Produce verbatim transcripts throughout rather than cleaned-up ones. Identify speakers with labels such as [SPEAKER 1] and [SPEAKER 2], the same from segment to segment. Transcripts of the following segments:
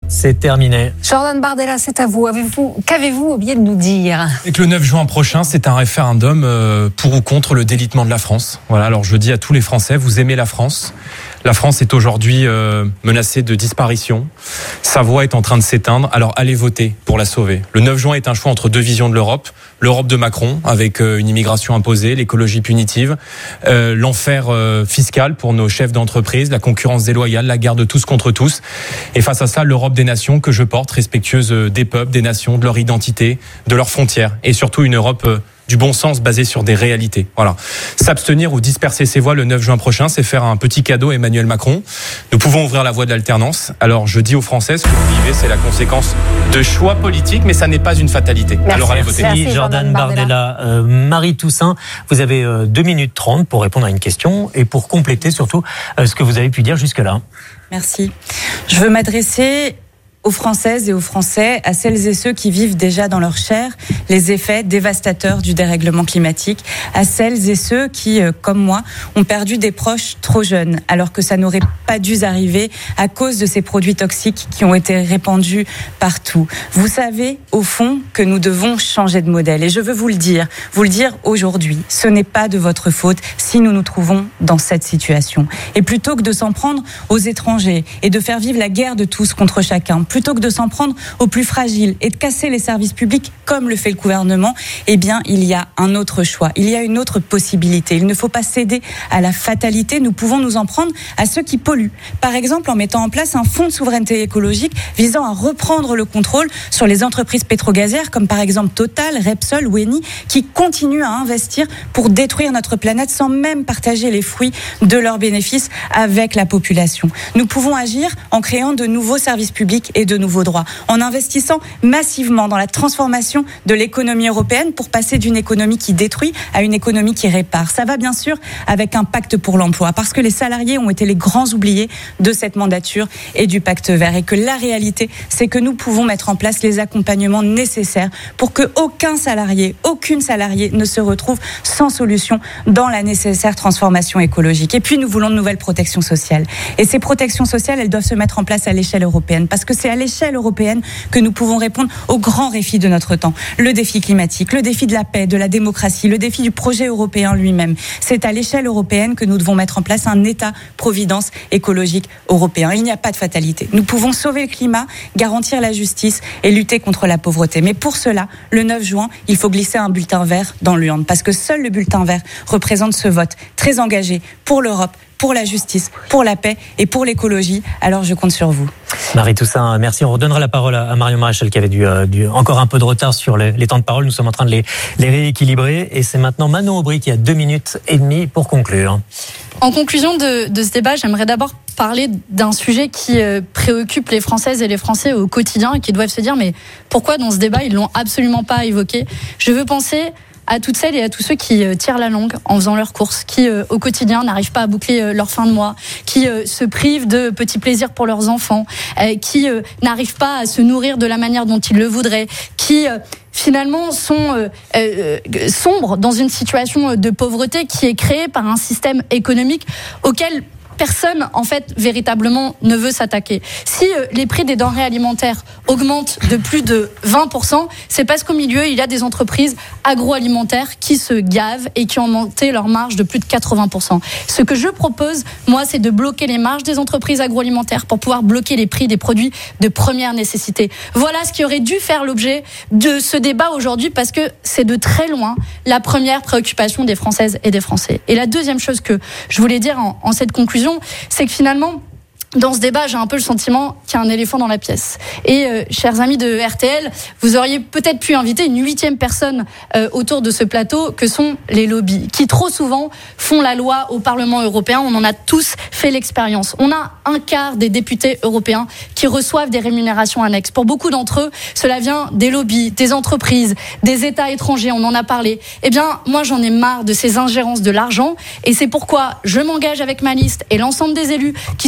[SPEAKER 1] c'est terminé.
[SPEAKER 2] Jordan Bardella, c'est à vous. Avez-vous, qu'avez-vous oublié de nous dire ?
[SPEAKER 3] Et que le neuf juin prochain, c'est un référendum euh, pour ou contre le délitement de la France. Voilà, alors je dis à tous les Français, vous aimez la France ? La France est aujourd'hui euh, menacée de disparition. Sa voix est en train de s'éteindre. Alors allez voter pour la sauver. Le neuf juin est un choix entre deux visions de l'Europe. L'Europe de Macron, avec euh, une immigration imposée, l'écologie punitive, euh, l'enfer euh, fiscal pour nos chefs d'entreprise, la concurrence déloyale, la guerre de tous contre tous. Et face à ça, l'Europe des nations que je porte, respectueuse des peuples, des nations, de leur identité, de leurs frontières. Et surtout une Europe euh, du bon sens basé sur des réalités. Voilà. S'abstenir ou disperser ses voix le neuf juin prochain, c'est faire un petit cadeau à Emmanuel Macron. Nous pouvons ouvrir la voie de l'alternance. Alors je dis aux Français, ce que vous vivez, c'est la conséquence de choix politiques, mais ça n'est pas une fatalité.
[SPEAKER 2] Merci.
[SPEAKER 3] Alors allez voter.
[SPEAKER 1] Merci Jordan Bardella. Euh, Marie Toussaint, vous avez euh, deux minutes trente pour répondre à une question et pour compléter surtout euh, ce que vous avez pu dire jusque-là.
[SPEAKER 4] Merci. Je veux m'adresser aux Françaises et aux Français, à celles et ceux qui vivent déjà dans leur chair les effets dévastateurs du dérèglement climatique, à celles et ceux qui, euh, comme moi, ont perdu des proches trop jeunes, alors que ça n'aurait pas dû arriver à cause de ces produits toxiques qui ont été répandus partout. Vous savez, au fond, que nous devons changer de modèle. Et je veux vous le dire, vous le dire aujourd'hui, ce n'est pas de votre faute si nous nous trouvons dans cette situation. Et plutôt que de s'en prendre aux étrangers et de faire vivre la guerre de tous contre chacun, plutôt que de s'en prendre aux plus fragiles et de casser les services publics comme le fait le gouvernement, eh bien, il y a un autre choix. Il y a une autre possibilité. Il ne faut pas céder à la fatalité. Nous pouvons nous en prendre à ceux qui polluent. Par exemple, en mettant en place un fonds de souveraineté écologique visant à reprendre le contrôle sur les entreprises pétrogazières comme par exemple Total, Repsol ou Eni qui continuent à investir pour détruire notre planète sans même partager les fruits de leurs bénéfices avec la population. Nous pouvons agir en créant de nouveaux services publics et de nouveaux droits, en investissant massivement dans la transformation de l'économie européenne pour passer d'une économie qui détruit à une économie qui répare. Ça va bien sûr avec un pacte pour l'emploi, parce que les salariés ont été les grands oubliés de cette mandature et du pacte vert, et que la réalité, c'est que nous pouvons mettre en place les accompagnements nécessaires pour que aucun salarié, aucune salariée ne se retrouve sans solution dans la nécessaire transformation écologique. Et puis nous voulons de nouvelles protections sociales. Et ces protections sociales, elles doivent se mettre en place à l'échelle européenne, parce que c'est à l'échelle européenne que nous pouvons répondre aux grands défis de notre temps. Le défi climatique, le défi de la paix, de la démocratie, le défi du projet européen lui-même. C'est à l'échelle européenne que nous devons mettre en place un État-providence écologique européen. Il n'y a pas de fatalité. Nous pouvons sauver le climat, garantir la justice et lutter contre la pauvreté. Mais pour cela, le neuf juin, il faut glisser un bulletin vert dans l'urne, parce que seul le bulletin vert représente ce vote très engagé pour l'Europe, pour la justice, pour la paix et pour l'écologie. Alors je compte sur vous.
[SPEAKER 1] Marie Toussaint, merci. On redonnera la parole à Marion Maréchal qui avait dû, euh, dû encore un peu de retard sur les, les temps de parole. Nous sommes en train de les, les rééquilibrer. Et c'est maintenant Manon Aubry qui a deux minutes et demie pour conclure.
[SPEAKER 5] En conclusion de, de ce débat, j'aimerais d'abord parler d'un sujet qui euh, préoccupe les Françaises et les Français au quotidien et qui doivent se dire mais pourquoi dans ce débat ils l'ont absolument pas évoqué. Je veux penser à toutes celles et à tous ceux qui euh, tirent la langue en faisant leurs courses, qui euh, au quotidien n'arrivent pas à boucler euh, leur fin de mois, qui euh, se privent de petits plaisirs pour leurs enfants, euh, qui euh, n'arrivent pas à se nourrir de la manière dont ils le voudraient, qui euh, finalement sont euh, euh, sombres dans une situation de pauvreté qui est créée par un système économique auquel personne, en fait, véritablement ne veut s'attaquer. Si euh, les prix des denrées alimentaires augmentent de plus de vingt pour cent, c'est parce qu'au milieu, il y a des entreprises agroalimentaires qui se gavent et qui ont monté leur marge de plus de quatre-vingts pour cent. Ce que je propose, moi, c'est de bloquer les marges des entreprises agroalimentaires pour pouvoir bloquer les prix des produits de première nécessité. Voilà ce qui aurait dû faire l'objet de ce débat aujourd'hui, parce que c'est de très loin la première préoccupation des Françaises et des Français. Et la deuxième chose que je voulais dire en, en cette conclusion, c'est que finalement, dans ce débat, j'ai un peu le sentiment qu'il y a un éléphant dans la pièce. Et euh, chers amis de R T L, vous auriez peut-être pu inviter une huitième personne euh, autour de ce plateau, que sont les lobbies, qui trop souvent font la loi au Parlement européen. On en a tous fait l'expérience. On a un quart des députés européens qui reçoivent des rémunérations annexes. Pour beaucoup d'entre eux, cela vient des lobbies, des entreprises, des États étrangers. On en a parlé. Eh bien, moi, j'en ai marre de ces ingérences de l'argent. Et c'est pourquoi je m'engage avec ma liste et l'ensemble des élus qui seront à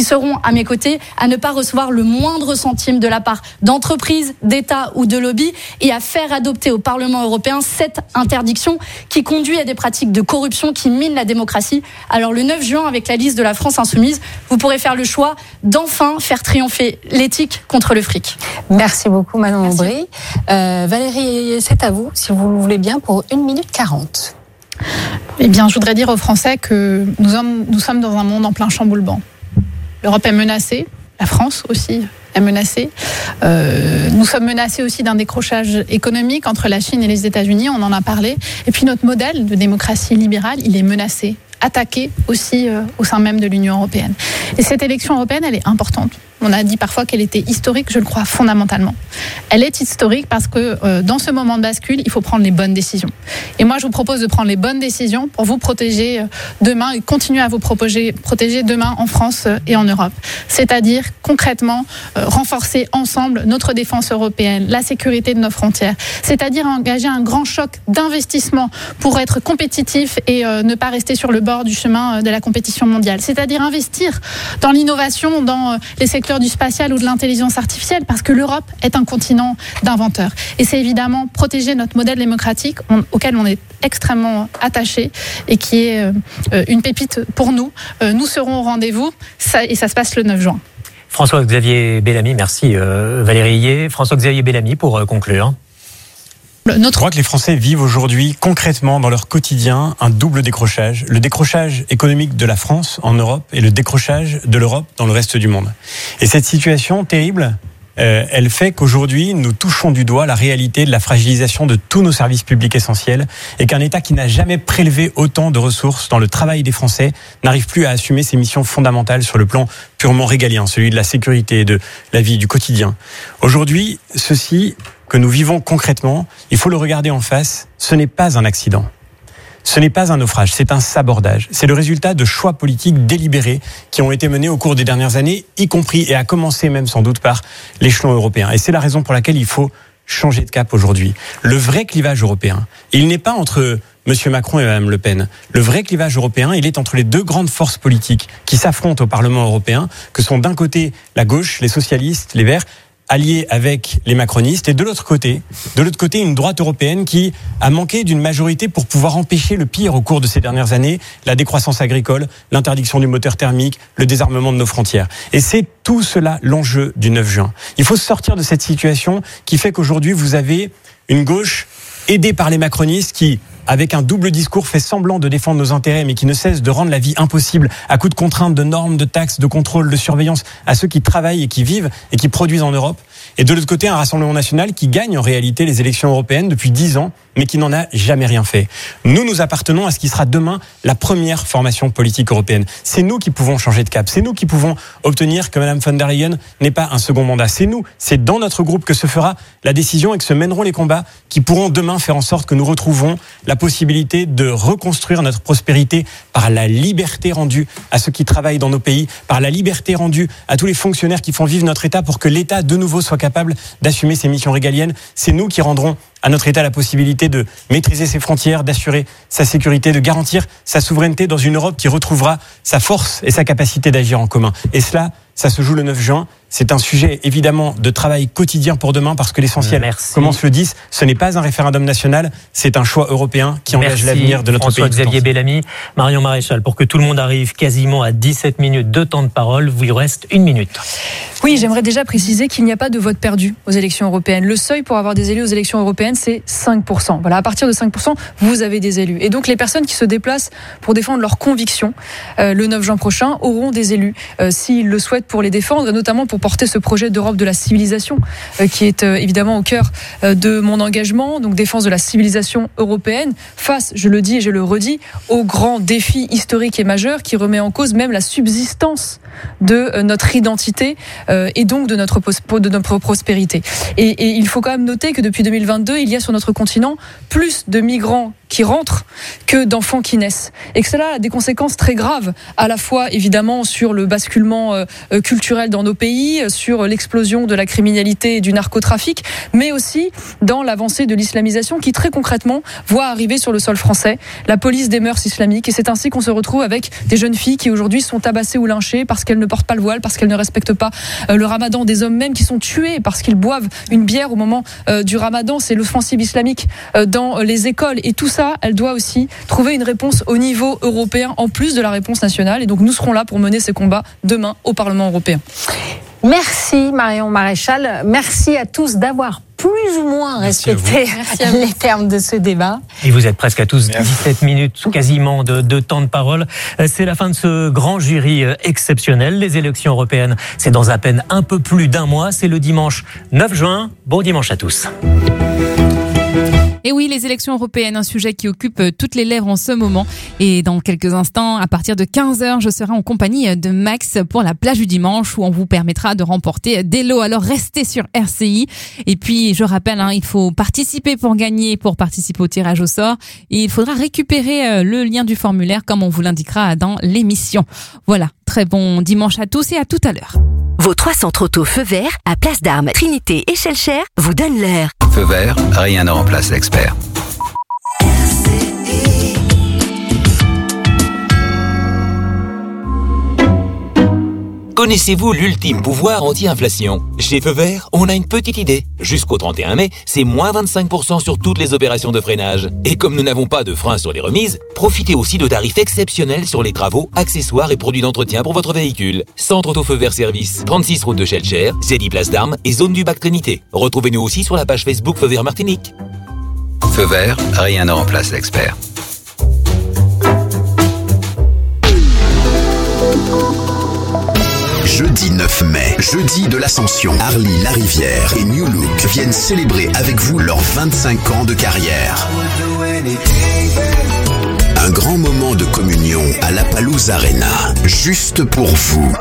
[SPEAKER 5] à mes côtés, à ne pas recevoir le moindre centime de la part d'entreprises, d'États ou de lobbies et à faire adopter au Parlement européen cette interdiction qui conduit à des pratiques de corruption qui minent la démocratie. Alors le neuf juin, avec la liste de la France Insoumise, vous pourrez faire le choix d'enfin faire triompher l'éthique contre le fric.
[SPEAKER 2] Merci beaucoup Manon Aubry. Euh, Valérie, c'est à vous, si vous le voulez bien, pour une minute quarante.
[SPEAKER 6] Eh bien, je voudrais dire aux Français que nous sommes, nous sommes dans un monde en plein chamboulement. L'Europe est menacée, la France aussi est menacée. Euh, nous sommes menacés aussi d'un décrochage économique entre la Chine et les États-Unis, on en a parlé. Et puis notre modèle de démocratie libérale, il est menacé, attaqué aussi euh, au sein même de l'Union européenne. Et cette élection européenne, elle est importante. On a dit parfois qu'elle était historique, je le crois fondamentalement. Elle est historique parce que euh, dans ce moment de bascule, il faut prendre les bonnes décisions. Et moi, je vous propose de prendre les bonnes décisions pour vous protéger euh, demain et continuer à vous protéger, protéger demain en France euh, et en Europe. C'est-à-dire concrètement euh, renforcer ensemble notre défense européenne, la sécurité de nos frontières. C'est-à-dire engager un grand choc d'investissement pour être compétitif et euh, ne pas rester sur le bord du chemin euh, de la compétition mondiale. C'est-à-dire investir dans l'innovation, dans euh, les secteurs du spatial ou de l'intelligence artificielle, parce que l'Europe est un continent d'inventeurs. Et c'est évidemment protéger notre modèle démocratique on, auquel on est extrêmement attaché et qui est euh, une pépite pour nous. Euh, nous serons au rendez-vous ça, et ça se passe le neuf juin.
[SPEAKER 1] François-Xavier Bellamy, merci euh, Valérie Hillier. François-Xavier Bellamy pour euh, conclure.
[SPEAKER 7] Je crois que les Français vivent aujourd'hui concrètement dans leur quotidien un double décrochage. Le décrochage économique de la France en Europe et le décrochage de l'Europe dans le reste du monde. Et cette situation terrible, euh, elle fait qu'aujourd'hui, nous touchons du doigt la réalité de la fragilisation de tous nos services publics essentiels et qu'un État qui n'a jamais prélevé autant de ressources dans le travail des Français n'arrive plus à assumer ses missions fondamentales sur le plan purement régalien, celui de la sécurité et de la vie du quotidien. Aujourd'hui, ceci que nous vivons concrètement, il faut le regarder en face, ce n'est pas un accident. Ce n'est pas un naufrage, c'est un sabordage. C'est le résultat de choix politiques délibérés qui ont été menés au cours des dernières années, y compris et à commencer même sans doute par l'échelon européen. Et c'est la raison pour laquelle il faut changer de cap aujourd'hui. Le vrai clivage européen, il n'est pas entre M. Macron et Mme Le Pen. Le vrai clivage européen, il est entre les deux grandes forces politiques qui s'affrontent au Parlement européen, que sont d'un côté la gauche, les socialistes, les Verts, alliés avec les macronistes, et de l'autre côté, de l'autre côté, une droite européenne qui a manqué d'une majorité pour pouvoir empêcher le pire au cours de ces dernières années, la décroissance agricole, l'interdiction du moteur thermique, le désarmement de nos frontières. Et c'est tout cela l'enjeu du neuf juin. Il faut sortir de cette situation qui fait qu'aujourd'hui, vous avez une gauche aidée par les macronistes qui, avec un double discours, fait semblant de défendre nos intérêts, mais qui ne cesse de rendre la vie impossible à coups de contraintes, de normes, de taxes, de contrôles, de surveillance à ceux qui travaillent et qui vivent et qui produisent en Europe. Et de l'autre côté, un Rassemblement national qui gagne en réalité les élections européennes depuis dix ans, mais qui n'en a jamais rien fait. Nous, nous appartenons à ce qui sera demain la première formation politique européenne. C'est nous qui pouvons changer de cap. C'est nous qui pouvons obtenir que Mme von der Leyen n'ait pas un second mandat. C'est nous, c'est dans notre groupe que se fera la décision et que se mèneront les combats qui pourront demain faire en sorte que nous retrouvons la possibilité de reconstruire notre prospérité par la liberté rendue à ceux qui travaillent dans nos pays, par la liberté rendue à tous les fonctionnaires qui font vivre notre État pour que l'État de nouveau soit capable d'assumer ses missions régaliennes. C'est nous qui rendrons à notre État la possibilité de maîtriser ses frontières, d'assurer sa sécurité, de garantir sa souveraineté dans une Europe qui retrouvera sa force et sa capacité d'agir en commun. Et cela, ça se joue le neuf juin. C'est un sujet évidemment de travail quotidien pour demain parce que l'essentiel,
[SPEAKER 1] Merci.
[SPEAKER 7] commence le dix, ce n'est pas un référendum national, c'est un choix européen qui engage
[SPEAKER 1] Merci
[SPEAKER 7] l'avenir de notre pays.
[SPEAKER 1] François-Xavier Bellamy, Marion Maréchal, pour que tout le monde arrive quasiment à dix-sept minutes de temps de parole, vous il reste une minute.
[SPEAKER 8] Oui, j'aimerais déjà préciser qu'il n'y a pas de vote perdu aux élections européennes. Le seuil pour avoir des élus aux élections européennes, c'est cinq pour cent. Voilà, à partir de cinq pour cent, vous avez des élus. Et donc les personnes qui se déplacent pour défendre leurs convictions euh, le neuf juin prochain auront des élus euh, s'ils le souhaitent pour les défendre, et notamment pour porter ce projet d'Europe de la civilisation euh, qui est euh, évidemment au cœur euh, de mon engagement, donc défense de la civilisation européenne face, je le dis et je le redis, au grand défi historique et majeur qui remet en cause même la subsistance de euh, notre identité euh, et donc de notre, de notre prospérité. Et, et il faut quand même noter que depuis deux mille vingt-deux, il y a sur notre continent plus de migrants qui rentrent que d'enfants qui naissent. Et que cela a des conséquences très graves, à la fois évidemment sur le basculement euh, culturel dans nos pays, sur l'explosion de la criminalité et du narcotrafic, mais aussi dans l'avancée de l'islamisation qui très concrètement voit arriver sur le sol français la police des mœurs islamiques. Et c'est ainsi qu'on se retrouve avec des jeunes filles qui aujourd'hui sont tabassées ou lynchées parce qu'elles ne portent pas le voile, parce qu'elles ne respectent pas euh, le ramadan, des hommes même qui sont tués parce qu'ils boivent une bière au moment euh, du ramadan. C'est l'offensive islamique euh, dans les écoles. Et tout ça, elle doit aussi trouver une réponse au niveau européen en plus de la réponse nationale. Et donc nous serons là pour mener ces combats demain au Parlement européen.
[SPEAKER 2] Merci Marion Maréchal. Merci à tous d'avoir plus ou moins respecté les termes de ce débat.
[SPEAKER 1] Et vous êtes presque à tous dix-sept minutes quasiment de, de temps de parole. C'est la fin de ce grand jury exceptionnel. Les élections européennes, c'est dans à peine un peu plus d'un mois. C'est le dimanche neuf juin. Bon dimanche à tous.
[SPEAKER 9] Et oui, les élections européennes, un sujet qui occupe toutes les lèvres en ce moment. Et dans quelques instants, à partir de quinze heures, je serai en compagnie de Max pour la plage du dimanche où on vous permettra de remporter des lots. Alors restez sur R C I. Et puis, je rappelle, hein, il faut participer pour gagner, pour participer au tirage au sort. Et il faudra récupérer le lien du formulaire comme on vous l'indiquera dans l'émission. Voilà, très bon dimanche à tous et à tout à l'heure.
[SPEAKER 10] Vos trois centres auto feu vert à Place d'Armes, Trinité et Schellcher vous donnent l'air.
[SPEAKER 11] Feu vert, rien ne remplace l'expert.
[SPEAKER 12] Connaissez-vous l'ultime pouvoir anti-inflation ? Chez Feu Vert, on a une petite idée. Jusqu'au trente et un mai, c'est moins vingt-cinq pour cent sur toutes les opérations de freinage. Et comme nous n'avons pas de frein sur les remises, profitez aussi de tarifs exceptionnels sur les travaux, accessoires et produits d'entretien pour votre véhicule. Centre Auto Feu Vert Service, trente-six route de Schellcher, Zédy Place d'Armes et zone du Bac Trinité. Retrouvez-nous aussi sur la page Facebook Feu Vert Martinique.
[SPEAKER 11] Feu Vert, rien ne remplace l'expert.
[SPEAKER 13] Jeudi neuf mai, jeudi de l'Ascension, Harley Larivière et New Look viennent célébrer avec vous leurs vingt-cinq ans de carrière. Un grand moment de communion à la Palouse Arena, juste pour vous.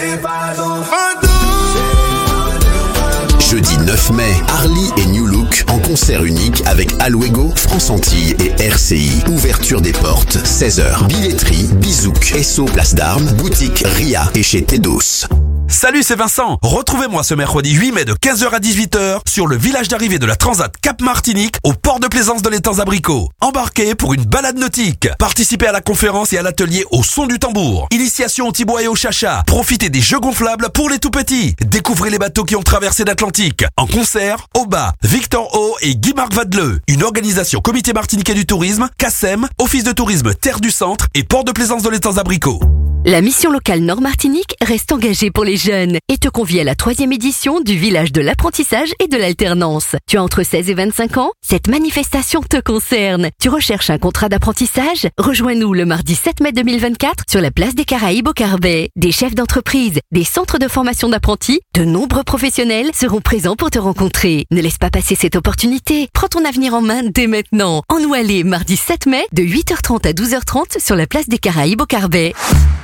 [SPEAKER 13] Jeudi neuf mai, Harley et New Look en concert unique avec Aluego, France Antilles et R C I. Ouverture des portes, seize heures. Billetterie, Bizouk, Esso, Place d'Armes, boutique Ria et chez Tedos.
[SPEAKER 14] Salut, c'est Vincent. Retrouvez-moi ce mercredi huit mai de quinze heures à dix-huit heures sur le village d'arrivée de la Transat Cap Martinique au port de plaisance de l'étang Abricots. Embarquez pour une balade nautique. Participez à la conférence et à l'atelier au son du tambour. Initiation au tibois et au chacha. Profitez des jeux gonflables pour les tout petits. Découvrez les bateaux qui ont traversé l'Atlantique. En concert, Oba, Victor O et Guy-Marc Vadeleux. Une organisation Comité martiniquais du tourisme, C A S E M, Office de tourisme Terre du Centre et port de plaisance de l'étang Abricots.
[SPEAKER 10] La mission locale Nord-Martinique reste engagée pour les jeunes et te convie à la troisième édition du village de l'apprentissage et de l'alternance. Tu as entre seize et vingt-cinq ans? Cette manifestation te concerne. Tu recherches un contrat d'apprentissage? Rejoins-nous le mardi sept mai deux mille vingt-quatre sur la place des Caraïbes au Carbet. Des chefs d'entreprise, des centres de formation d'apprentis, de nombreux professionnels seront présents pour te rencontrer. Ne laisse pas passer cette opportunité. Prends ton avenir en main dès maintenant. En Noualé, mardi sept mai de huit heures trente à douze heures trente sur la place des Caraïbes au Carbet.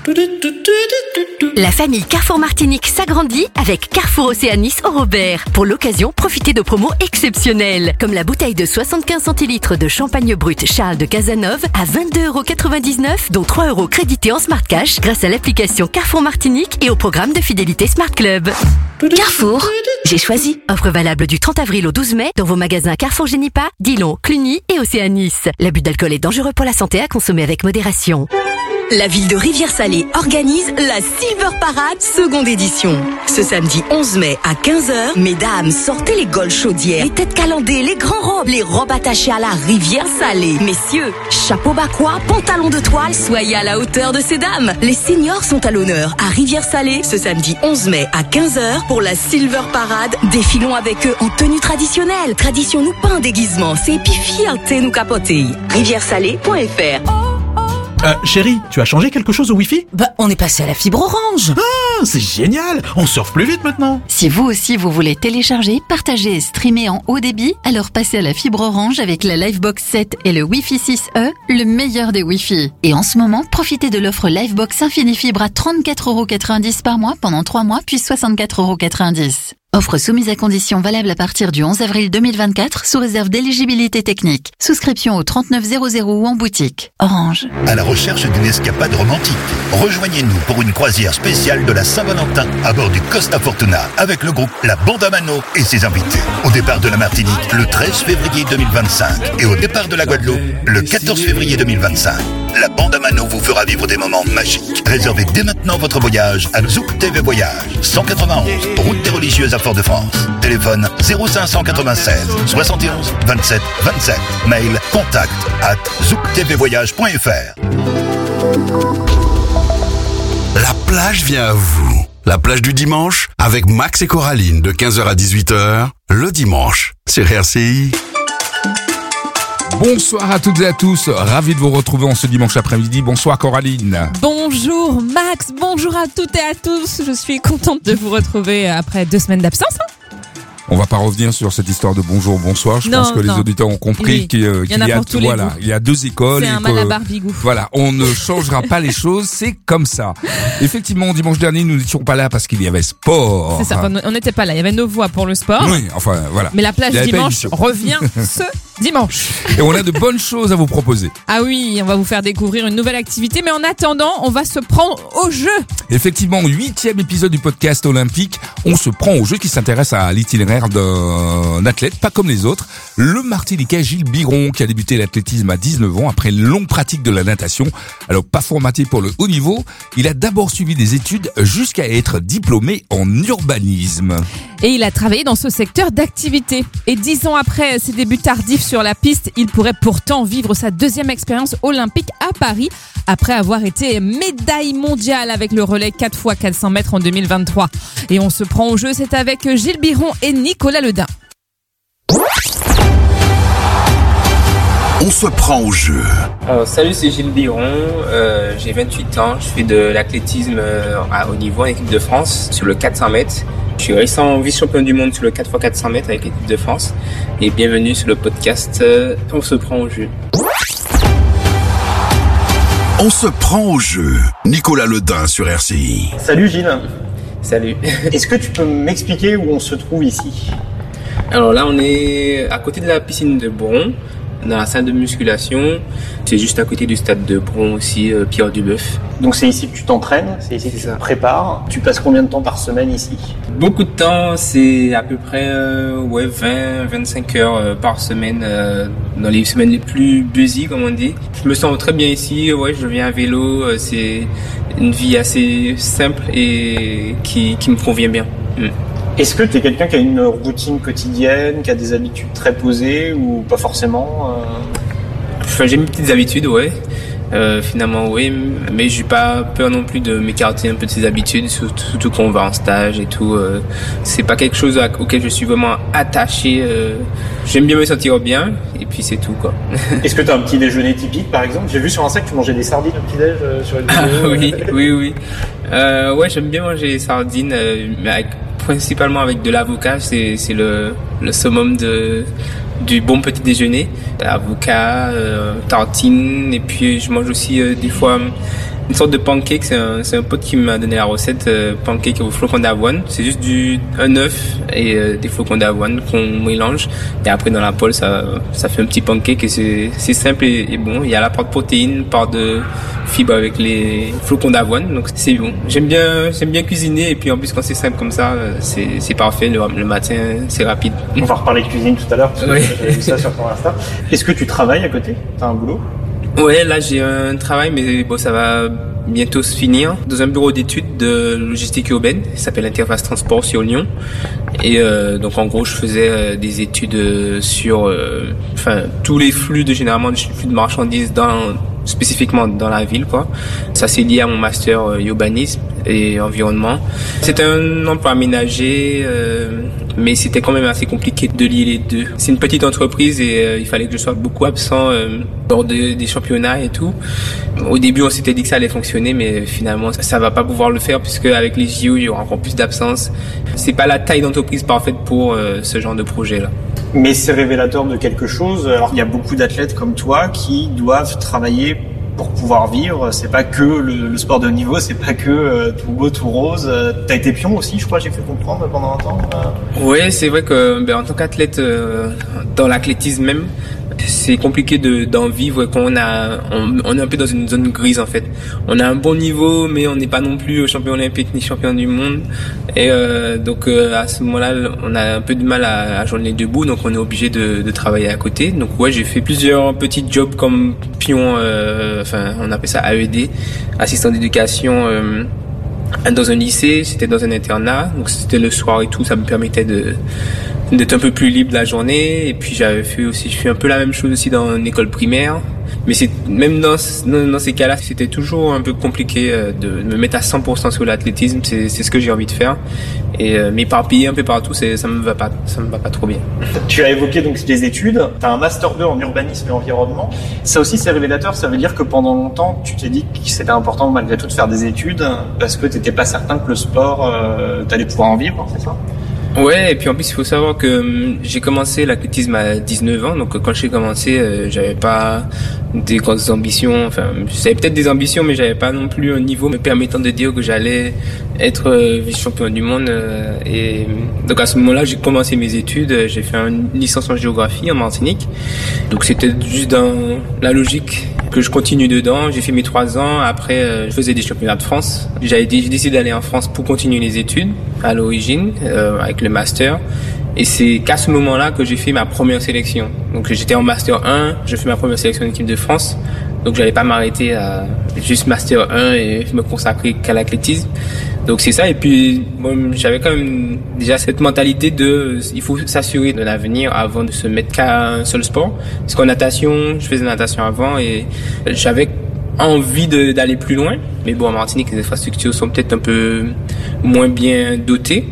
[SPEAKER 10] La famille Carrefour Martinique s'agrandit avec Carrefour Océanis au Robert. Pour l'occasion, profitez de promos exceptionnelles, comme la bouteille de soixante-quinze centilitres de champagne brut Charles de Casanove à vingt-deux euros quatre-vingt-dix-neuf, dont trois euros crédités en Smart Cash grâce à l'application Carrefour Martinique et au programme de fidélité Smart Club. Carrefour, j'ai choisi. Offre valable du trente avril au douze mai dans vos magasins Carrefour Génipa, Dillon, Cluny et Océanis. L'abus d'alcool est dangereux pour la santé, à consommer avec modération. La ville de Rivière-Salée organise la Silver Parade seconde édition. Ce samedi onze mai à quinze heures, mesdames, sortez les goles chaudières, les têtes calandées, les grands robes, les robes attachées à la Rivière-Salée. Messieurs, chapeau bacois, pantalon de toile, soyez à la hauteur de ces dames. Les seniors sont à l'honneur à Rivière-Salée ce samedi onze mai à quinze heures pour la Silver Parade. Défilons avec eux en tenue traditionnelle. Tradition nous peint déguisement, c'est puis fierté nous capoter. rivière salée point f r.
[SPEAKER 15] Euh, chérie, tu as changé quelque chose au Wi-Fi ?
[SPEAKER 16] Bah, on est passé à la fibre Orange.
[SPEAKER 15] Ah, c'est génial. On surfe plus vite maintenant.
[SPEAKER 17] Si vous aussi vous voulez télécharger, partager et streamer en haut débit, alors passez à la fibre Orange avec la Livebox sept et le Wi-Fi six E, le meilleur des Wi-Fi. Et en ce moment, profitez de l'offre Livebox Infini Fibre à trente-quatre euros quatre-vingt-dix par mois pendant trois mois, puis soixante-quatre euros quatre-vingt-dix. Offre soumise à conditions valable à partir du onze avril deux mille vingt-quatre sous réserve d'éligibilité technique. Souscription au trente-neuf zéro zéro ou en boutique. Orange.
[SPEAKER 18] À la recherche d'une escapade romantique, rejoignez-nous pour une croisière spéciale de la Saint-Valentin à bord du Costa Fortuna avec le groupe La Bande à Mano et ses invités. Au départ de la Martinique le treize février deux mille vingt-cinq et au départ de la Guadeloupe le quatorze février deux mille vingt-cinq. La Bande à Mano vous fera vivre des moments magiques. Réservez dès maintenant votre voyage à Zouk T V Voyage, cent quatre-vingt-onze, route des religieuses à Fort-de-France. Téléphone zéro cinq cent quatre-vingt-seize soixante et onze vingt-sept vingt-sept. Mail contact at zouk t v voyage point f r.
[SPEAKER 14] La plage vient à vous. La plage du dimanche avec Max et Coraline de quinze heures à dix-huit heures le dimanche sur R C I.
[SPEAKER 19] Bonsoir à toutes et à tous, ravi de vous retrouver en ce dimanche après-midi. Bonsoir Coraline.
[SPEAKER 9] Bonjour Max, bonjour à toutes et à tous. Je suis contente de vous retrouver après deux semaines d'absence. Hein.
[SPEAKER 19] On va pas revenir sur cette histoire de bonjour, bonsoir. Je non, pense que non. les auditeurs ont compris oui. qu'il, euh, qu'il y, y a, voilà, il y a deux écoles.
[SPEAKER 9] C'est un mal à barbigou.
[SPEAKER 19] Voilà, on ne changera pas les choses, c'est comme ça. Effectivement, dimanche dernier, nous n'étions pas là parce qu'il y avait sport.
[SPEAKER 9] C'est ça, on n'était pas là. Il y avait nos voix pour le sport.
[SPEAKER 19] Oui, enfin, voilà.
[SPEAKER 9] Mais la plage dimanche revient ce dimanche.
[SPEAKER 19] Et on a de bonnes choses à vous proposer.
[SPEAKER 9] Ah oui, on va vous faire découvrir une nouvelle activité, mais en attendant, on va se prendre au jeu.
[SPEAKER 19] Effectivement, huitième épisode du podcast olympique. On se prend au jeu qui s'intéresse à l'itinéraire d'un athlète, pas comme les autres. Le Martiniquais Gilles Biron, qui a débuté l'athlétisme à dix-neuf ans après une longue pratique de la natation. Alors, pas formaté pour le haut niveau, il a d'abord suivi des études jusqu'à être diplômé en urbanisme.
[SPEAKER 9] Et il a travaillé dans ce secteur d'activité. Et dix ans après ses débuts tardifs sur la piste, il pourrait pourtant vivre sa deuxième expérience olympique à Paris, après avoir été médaille mondiale avec le relais quatre fois quatre cents mètres en deux mille vingt-trois. Et on se prend au jeu, c'est avec Gilles Biron et Nicolas Ledin.
[SPEAKER 14] On se prend au jeu.
[SPEAKER 20] Alors, salut, c'est Gilles Biron, euh, j'ai vingt-huit ans, je fais de l'athlétisme euh, à haut niveau en équipe de France sur le quatre cents mètres. Je suis récent vice-champion du monde sur le quatre fois quatre cents mètres avec l'équipe de France. Et bienvenue sur le podcast euh, On se prend au jeu.
[SPEAKER 14] On se prend au jeu. Nicolas Ledin sur R C I.
[SPEAKER 21] Salut Gilles.
[SPEAKER 20] Salut.
[SPEAKER 21] Est-ce que tu peux m'expliquer où on se trouve ici ?
[SPEAKER 20] Alors là, on est à côté de la piscine de Bron, dans la salle de musculation. C'est juste à côté du stade de Bron aussi, euh, Pierre Duboeuf.
[SPEAKER 21] Donc c'est ici que tu t'entraînes, c'est ici que tu te prépares. Tu passes combien de temps par semaine ici ?
[SPEAKER 20] Beaucoup de temps, c'est à peu près euh, ouais, vingt à vingt-cinq heures euh, par semaine, euh, dans les semaines les plus busy, comme on dit. Je me sens très bien ici, ouais, je viens à vélo, euh, c'est une vie assez simple et qui, qui me convient bien. Mm.
[SPEAKER 21] Est-ce que tu es quelqu'un qui a une routine quotidienne, qui a des habitudes très posées ou pas forcément euh...
[SPEAKER 20] Enfin, j'ai mes petites habitudes, ouais. Euh, finalement, oui, mais j'ai pas peur non plus de m'écarter un peu de ces habitudes, surtout, surtout quand on va en stage et tout. Euh, c'est pas quelque chose à, auquel je suis vraiment attaché. Euh, j'aime bien me sentir bien et puis c'est tout, quoi.
[SPEAKER 21] Est-ce que tu as un petit déjeuner typique, par exemple ? J'ai vu sur un sac que tu mangeais des sardines au petit déj euh, sur une vidéo.
[SPEAKER 20] Ah, oui, oui, oui. Euh, ouais, j'aime bien manger des sardines, euh, mais avec, principalement avec de l'avocat. C'est, c'est le, le summum de du bon petit déjeuner, avocat, euh, tartine, et puis je mange aussi euh, des fois une sorte de pancake. C'est un, c'est un pote qui m'a donné la recette, euh, pancake aux flocons d'avoine. C'est juste du un œuf et euh, des flocons d'avoine qu'on mélange, et après dans la poêle ça ça fait un petit pancake et c'est c'est simple et, et bon. Il y a la part de protéines, part de fibres avec les flocons d'avoine, donc c'est bon. J'aime bien j'aime bien cuisiner, et puis en plus quand c'est simple comme ça, c'est c'est parfait. Le, le matin c'est rapide.
[SPEAKER 21] On va reparler de cuisine tout à l'heure, parce que
[SPEAKER 20] oui.
[SPEAKER 21] J'avais vu ça sur ton Insta. Est-ce que tu travailles à côté ? T'as un boulot ?
[SPEAKER 20] Ouais, là j'ai un travail, mais bon, ça va bientôt se finir, dans un bureau d'études de logistique urbaine, qui s'appelle Interface Transport sur Lyon. Et euh, donc en gros, je faisais euh, des études euh, sur, euh, enfin, tous les flux de généralement des flux de marchandises dans spécifiquement dans la ville, quoi. Ça c'est lié à mon master euh, urbanisme et environnement. C'était un emploi aménagé, euh, mais c'était quand même assez compliqué de lier les deux. C'est une petite entreprise et euh, il fallait que je sois beaucoup absent euh, lors de, des championnats et tout. Au début, on s'était dit que ça allait fonctionner, mais finalement, ça, ça va pas pouvoir le faire, puisque avec les J O, il y aura encore plus d'absence. C'est pas la taille d'entreprise parfaite pour euh, ce genre de projet-là.
[SPEAKER 21] Mais c'est révélateur de quelque chose. Alors, il y a beaucoup d'athlètes comme toi qui doivent travailler pour pouvoir vivre. C'est pas que le, le sport de haut niveau, c'est pas que euh, tout beau, tout rose. T'as été pion aussi, je crois, j'ai fait comprendre pendant un temps. Euh...
[SPEAKER 20] Ouais, c'est vrai que ben, en tant qu'athlète, euh, dans l'athlétisme même, c'est compliqué de, d'en vivre quand on a, on, on est un peu dans une zone grise en fait. On a un bon niveau, mais on n'est pas non plus champion olympique ni champion du monde. Et euh, donc euh, à ce moment-là, on a un peu de mal à, à joindre les deux bouts, donc on est obligé de, de travailler à côté. Donc ouais, j'ai fait plusieurs petits jobs comme pion, euh, enfin on appelle ça A E D, assistant d'éducation. Euh, dans un lycée, c'était dans un internat, donc c'était le soir et tout, ça me permettait de d'être un peu plus libre la journée. Et puis j'avais fait aussi, je fais un peu la même chose aussi dans une école primaire. Mais c'est même dans, dans, dans ces cas-là, c'était toujours un peu compliqué de me mettre à cent pour cent sur l'athlétisme. C'est, c'est ce que j'ai envie de faire. Et euh, m'éparpiller un peu partout, c'est, ça me va pas, ça me va pas trop bien.
[SPEAKER 21] Tu as évoqué donc les études. T'as un master deux en urbanisme et environnement. Ça aussi, c'est révélateur. Ça veut dire que pendant longtemps, tu t'es dit que c'était important malgré tout de faire des études parce que t'étais pas certain que le sport, euh, t'allais pouvoir en vivre, c'est ça?
[SPEAKER 20] Ouais, et puis en plus il faut savoir que hum, j'ai commencé l'athlétisme à dix-neuf ans, donc quand j'ai commencé, euh, j'avais pas des grandes ambitions, enfin j'avais peut-être des ambitions, mais j'avais pas non plus un niveau me permettant de dire que j'allais être euh, vice-champion du monde. Euh, et donc à ce moment-là, j'ai commencé mes études, j'ai fait une licence en géographie en Martinique, donc c'était juste dans la logique que je continue dedans. J'ai fait mes trois ans, après euh, je faisais des championnats de France. J'avais j'ai décidé d'aller en France pour continuer les études à l'origine, euh, avec le master. Et c'est qu'à ce moment-là que j'ai fait ma première sélection. Donc j'étais en master un, je fais ma première sélection d'équipe de France. Donc j'allais pas m'arrêter à juste master un et me consacrer qu'à l'athlétisme. Donc c'est ça. Et puis bon, j'avais quand même déjà cette mentalité de il faut s'assurer de l'avenir avant de se mettre qu'à un seul sport. Parce qu'en natation, je faisais natation avant et j'avais envie de, d'aller plus loin. Mais bon, en Martinique, les infrastructures sont peut-être un peu moins bien dotées.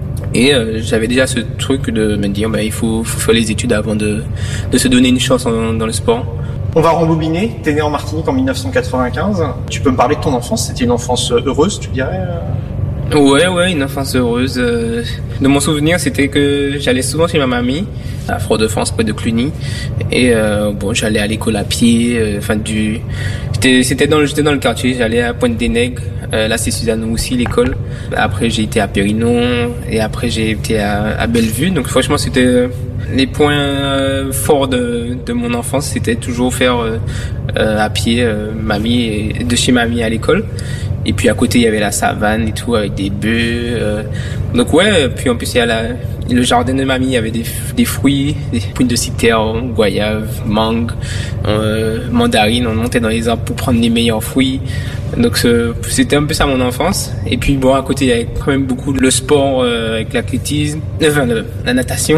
[SPEAKER 20] Et euh, j'avais déjà ce truc de me dire, bah, il faut, faut faire les études avant de, de se donner une chance en, dans le sport.
[SPEAKER 21] On va rembobiner. T'es né en Martinique en dix-neuf cent quatre-vingt-quinze. Tu peux me parler de ton enfance? C'était une enfance heureuse, tu dirais?
[SPEAKER 20] Ouais, ouais, une enfance heureuse. De mon souvenir, c'était que j'allais souvent chez ma mamie, à Fort-de-France, près de Cluny. Et euh, bon, j'allais à l'école à pied. Euh, enfin, du, j'étais, c'était dans, j'étais dans le quartier. J'allais à Pointe-des-Nègres. Euh, là, c'est Suzanne aussi, l'école. Après, j'ai été à Périnon. Et après, j'ai été à, à Bellevue. Donc, franchement, c'était les points euh, forts de, de mon enfance. C'était toujours faire euh, euh, à pied, euh, mamie, et de chez mamie à l'école. Et puis à côté il y avait la savane et tout avec des bœufs. Euh. Donc ouais, puis en plus il y a la, le jardin de mamie, il y avait des, des fruits, des fruits de citerne, goyave, mangue, euh, mandarine. On montait dans les arbres pour prendre les meilleurs fruits. Donc c'était un peu ça mon enfance. Et puis bon, à côté il y avait quand même beaucoup le sport euh, avec l'athlétisme, enfin le, la natation,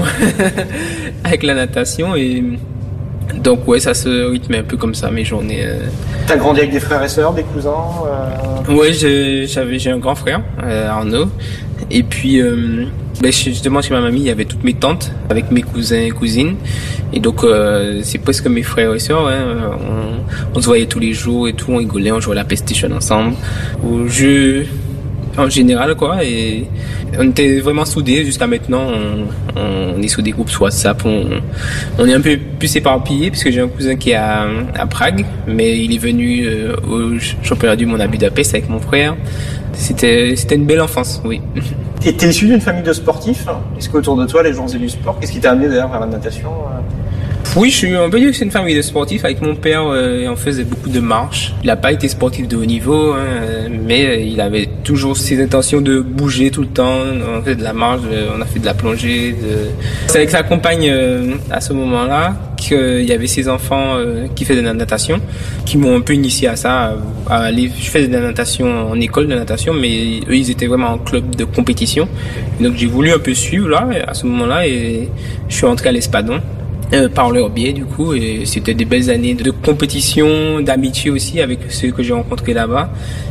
[SPEAKER 20] avec la natation et donc ouais, ça se rythmait un peu comme ça mes journées. Euh...
[SPEAKER 21] T'as grandi avec des frères et sœurs, des cousins? euh...
[SPEAKER 20] Ouais, j'ai, j'avais, j'ai un grand frère, euh, Arnaud. Et puis, euh, ben, justement, chez ma mamie, il y avait toutes mes tantes avec mes cousins et cousines. Et donc, euh, c'est presque mes frères et sœurs. Hein. On, on se voyait tous les jours et tout, on rigolait, on jouait à la PlayStation ensemble, aux jeux en général, quoi. Et on était vraiment soudés jusqu'à maintenant. On, on est sur des groupes sur WhatsApp. On, on est un peu plus éparpillés puisque j'ai un cousin qui est à, à Prague, mais il est venu euh, au championnat du monde à Budapest avec mon frère. C'était, c'était une belle enfance, oui.
[SPEAKER 21] Et t'es issu d'une famille de sportifs? Est-ce qu'autour de toi, les gens faisaient du sport? Qu'est-ce qui t'a amené d'ailleurs vers la natation?
[SPEAKER 20] Oui, je suis un peu c'est une famille de sportifs. Avec mon père, euh, on faisait beaucoup de marches. Il n'a pas été sportif de haut niveau, hein, mais il avait toujours ses intentions de bouger tout le temps. On fait de la marche, on a fait de la plongée. De... C'est avec sa compagne euh, à ce moment-là qu'il y avait ses enfants euh, qui faisaient de la natation, qui m'ont un peu initié à ça. À aller, je faisais de la natation en école de natation, mais eux, ils étaient vraiment en club de compétition. Et donc j'ai voulu un peu suivre là, à ce moment-là, et je suis rentré à l'Espadon. Euh, par leur biais du coup, et c'était des belles années de compétition, d'amitié aussi avec ceux que j'ai rencontrés là-bas.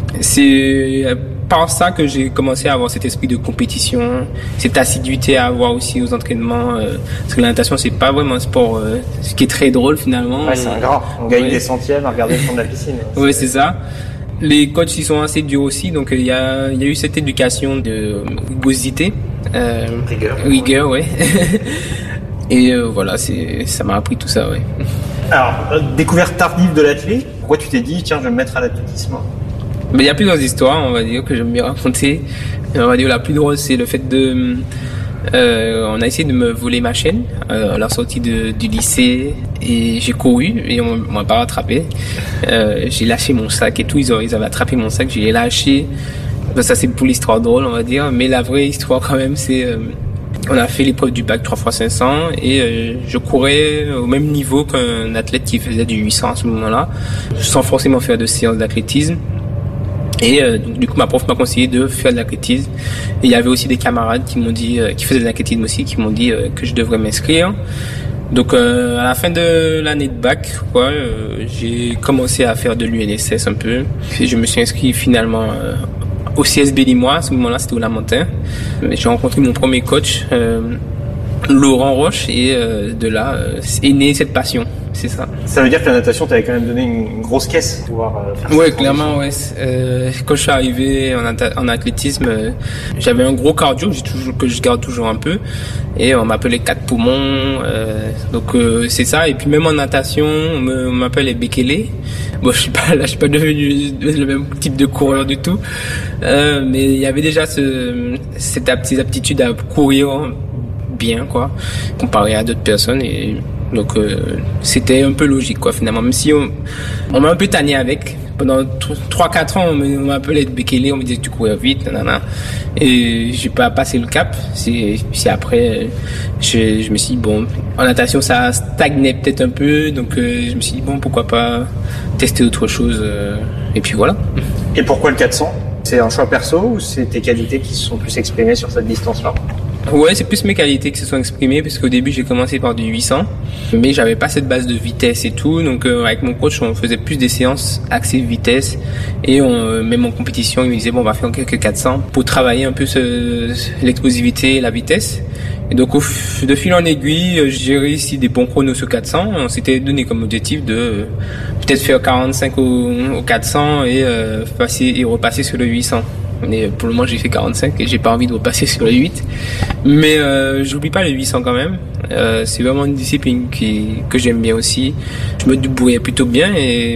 [SPEAKER 20] C'est par ça que j'ai commencé à avoir cet esprit de compétition, cette assiduité à avoir aussi aux entraînements, euh, parce que la natation c'est pas vraiment un sport euh, ce qui est très drôle finalement.
[SPEAKER 21] Ouais, c'est un gras, on gagne ouais. des centièmes à regarder le fond de la piscine.
[SPEAKER 20] Oui, c'est ça. Les coachs ils sont assez durs aussi, donc il y a, il y a eu cette éducation de rigosité, euh,
[SPEAKER 21] rigueur,
[SPEAKER 20] rigueur, ouais. Et euh, voilà, c'est, ça m'a appris tout ça, ouais.
[SPEAKER 21] Alors, découverte tardive de l'athlète, pourquoi tu t'es dit, tiens, je vais me mettre à l'athlétisme?
[SPEAKER 20] Mais il y a plusieurs histoires, on va dire, que j'aime bien raconter. On va dire la plus drôle, c'est le fait de... Euh, on a essayé de me voler ma chaîne euh, à la sortie de, du lycée et j'ai couru et on, on m'a pas rattrapé. Euh, j'ai lâché mon sac et tout, ils, ont, ils avaient attrapé mon sac, j'ai lâché. Ça c'est pour l'histoire drôle, on va dire, mais la vraie histoire quand même, c'est... Euh, on a fait l'épreuve du bac trois fois cinq cents et euh, je courais au même niveau qu'un athlète qui faisait du huit cents à ce moment-là, sans forcément faire de séance d'athlétisme. Et euh, donc, du coup, ma prof m'a conseillé de faire de l'athlétisme. Et il y avait aussi des camarades qui m'ont dit, euh, qui faisaient de l'athlétisme aussi, qui m'ont dit euh, que je devrais m'inscrire. Donc, euh, à la fin de l'année de bac, quoi, euh, j'ai commencé à faire de l'U N S S un peu. Et je me suis inscrit finalement euh, au C S B Limois. À ce moment-là, c'était au Lamentin. J'ai rencontré mon premier coach, euh, Laurent Roche, et euh, de là euh, est née cette passion. C'est ça.
[SPEAKER 21] Ça veut dire que la natation t'avait quand même donné une grosse caisse pour pouvoir euh, faire ça.
[SPEAKER 20] Ouais, clairement, ouais. Euh, quand je suis arrivé en, ath- en athlétisme, euh, j'avais un gros cardio, j'ai toujours, que je garde toujours un peu. Et on m'appelait quatre poumons. Euh, donc euh, c'est ça. Et puis même en natation, on, me, on m'appelle les Bekele. Bon, je suis pas là, je suis pas devenu le même type de coureur du tout. Euh, mais il y avait déjà ce, cette, ces aptitudes à courir bien, quoi, comparé à d'autres personnes. Et donc euh, c'était un peu logique, quoi, finalement, même si on, on m'a un peu tanné avec. Pendant trois quatre ans, on m'appelait Bekele, on me disait tu courais vite, nanana. Et j'ai pas passé le cap. C'est, c'est après, je, je me suis dit, bon, en natation ça stagnait peut-être un peu, donc euh, je me suis dit, bon, pourquoi pas tester autre chose, euh, et puis voilà.
[SPEAKER 21] Et pourquoi le quatre cents? C'est un choix perso ou c'est tes qualités qui se sont plus exprimées sur cette distance-là?
[SPEAKER 20] Ouais, c'est plus mes qualités qui se sont exprimées parce qu'au début j'ai commencé par du huit cents, mais j'avais pas cette base de vitesse et tout, donc euh, avec mon coach on faisait plus des séances axées vitesse et on, euh, même en compétition il me disait bon on va faire quelques quatre cents pour travailler un peu ce, l'explosivité et la vitesse. Et donc au, de fil en aiguille j'ai réussi des bons chronos sur quatre cents. On s'était donné comme objectif de euh, peut-être faire quarante-cinq au, au quatre cents et euh, passer et repasser sur le huit cents. Mais pour le moment j'ai fait quarante-cinq et j'ai pas envie de repasser sur le huit. Mais euh, j'oublie pas le huit cents quand même. Euh, c'est vraiment une discipline qui, que j'aime bien aussi. Je me débrouille plutôt bien et,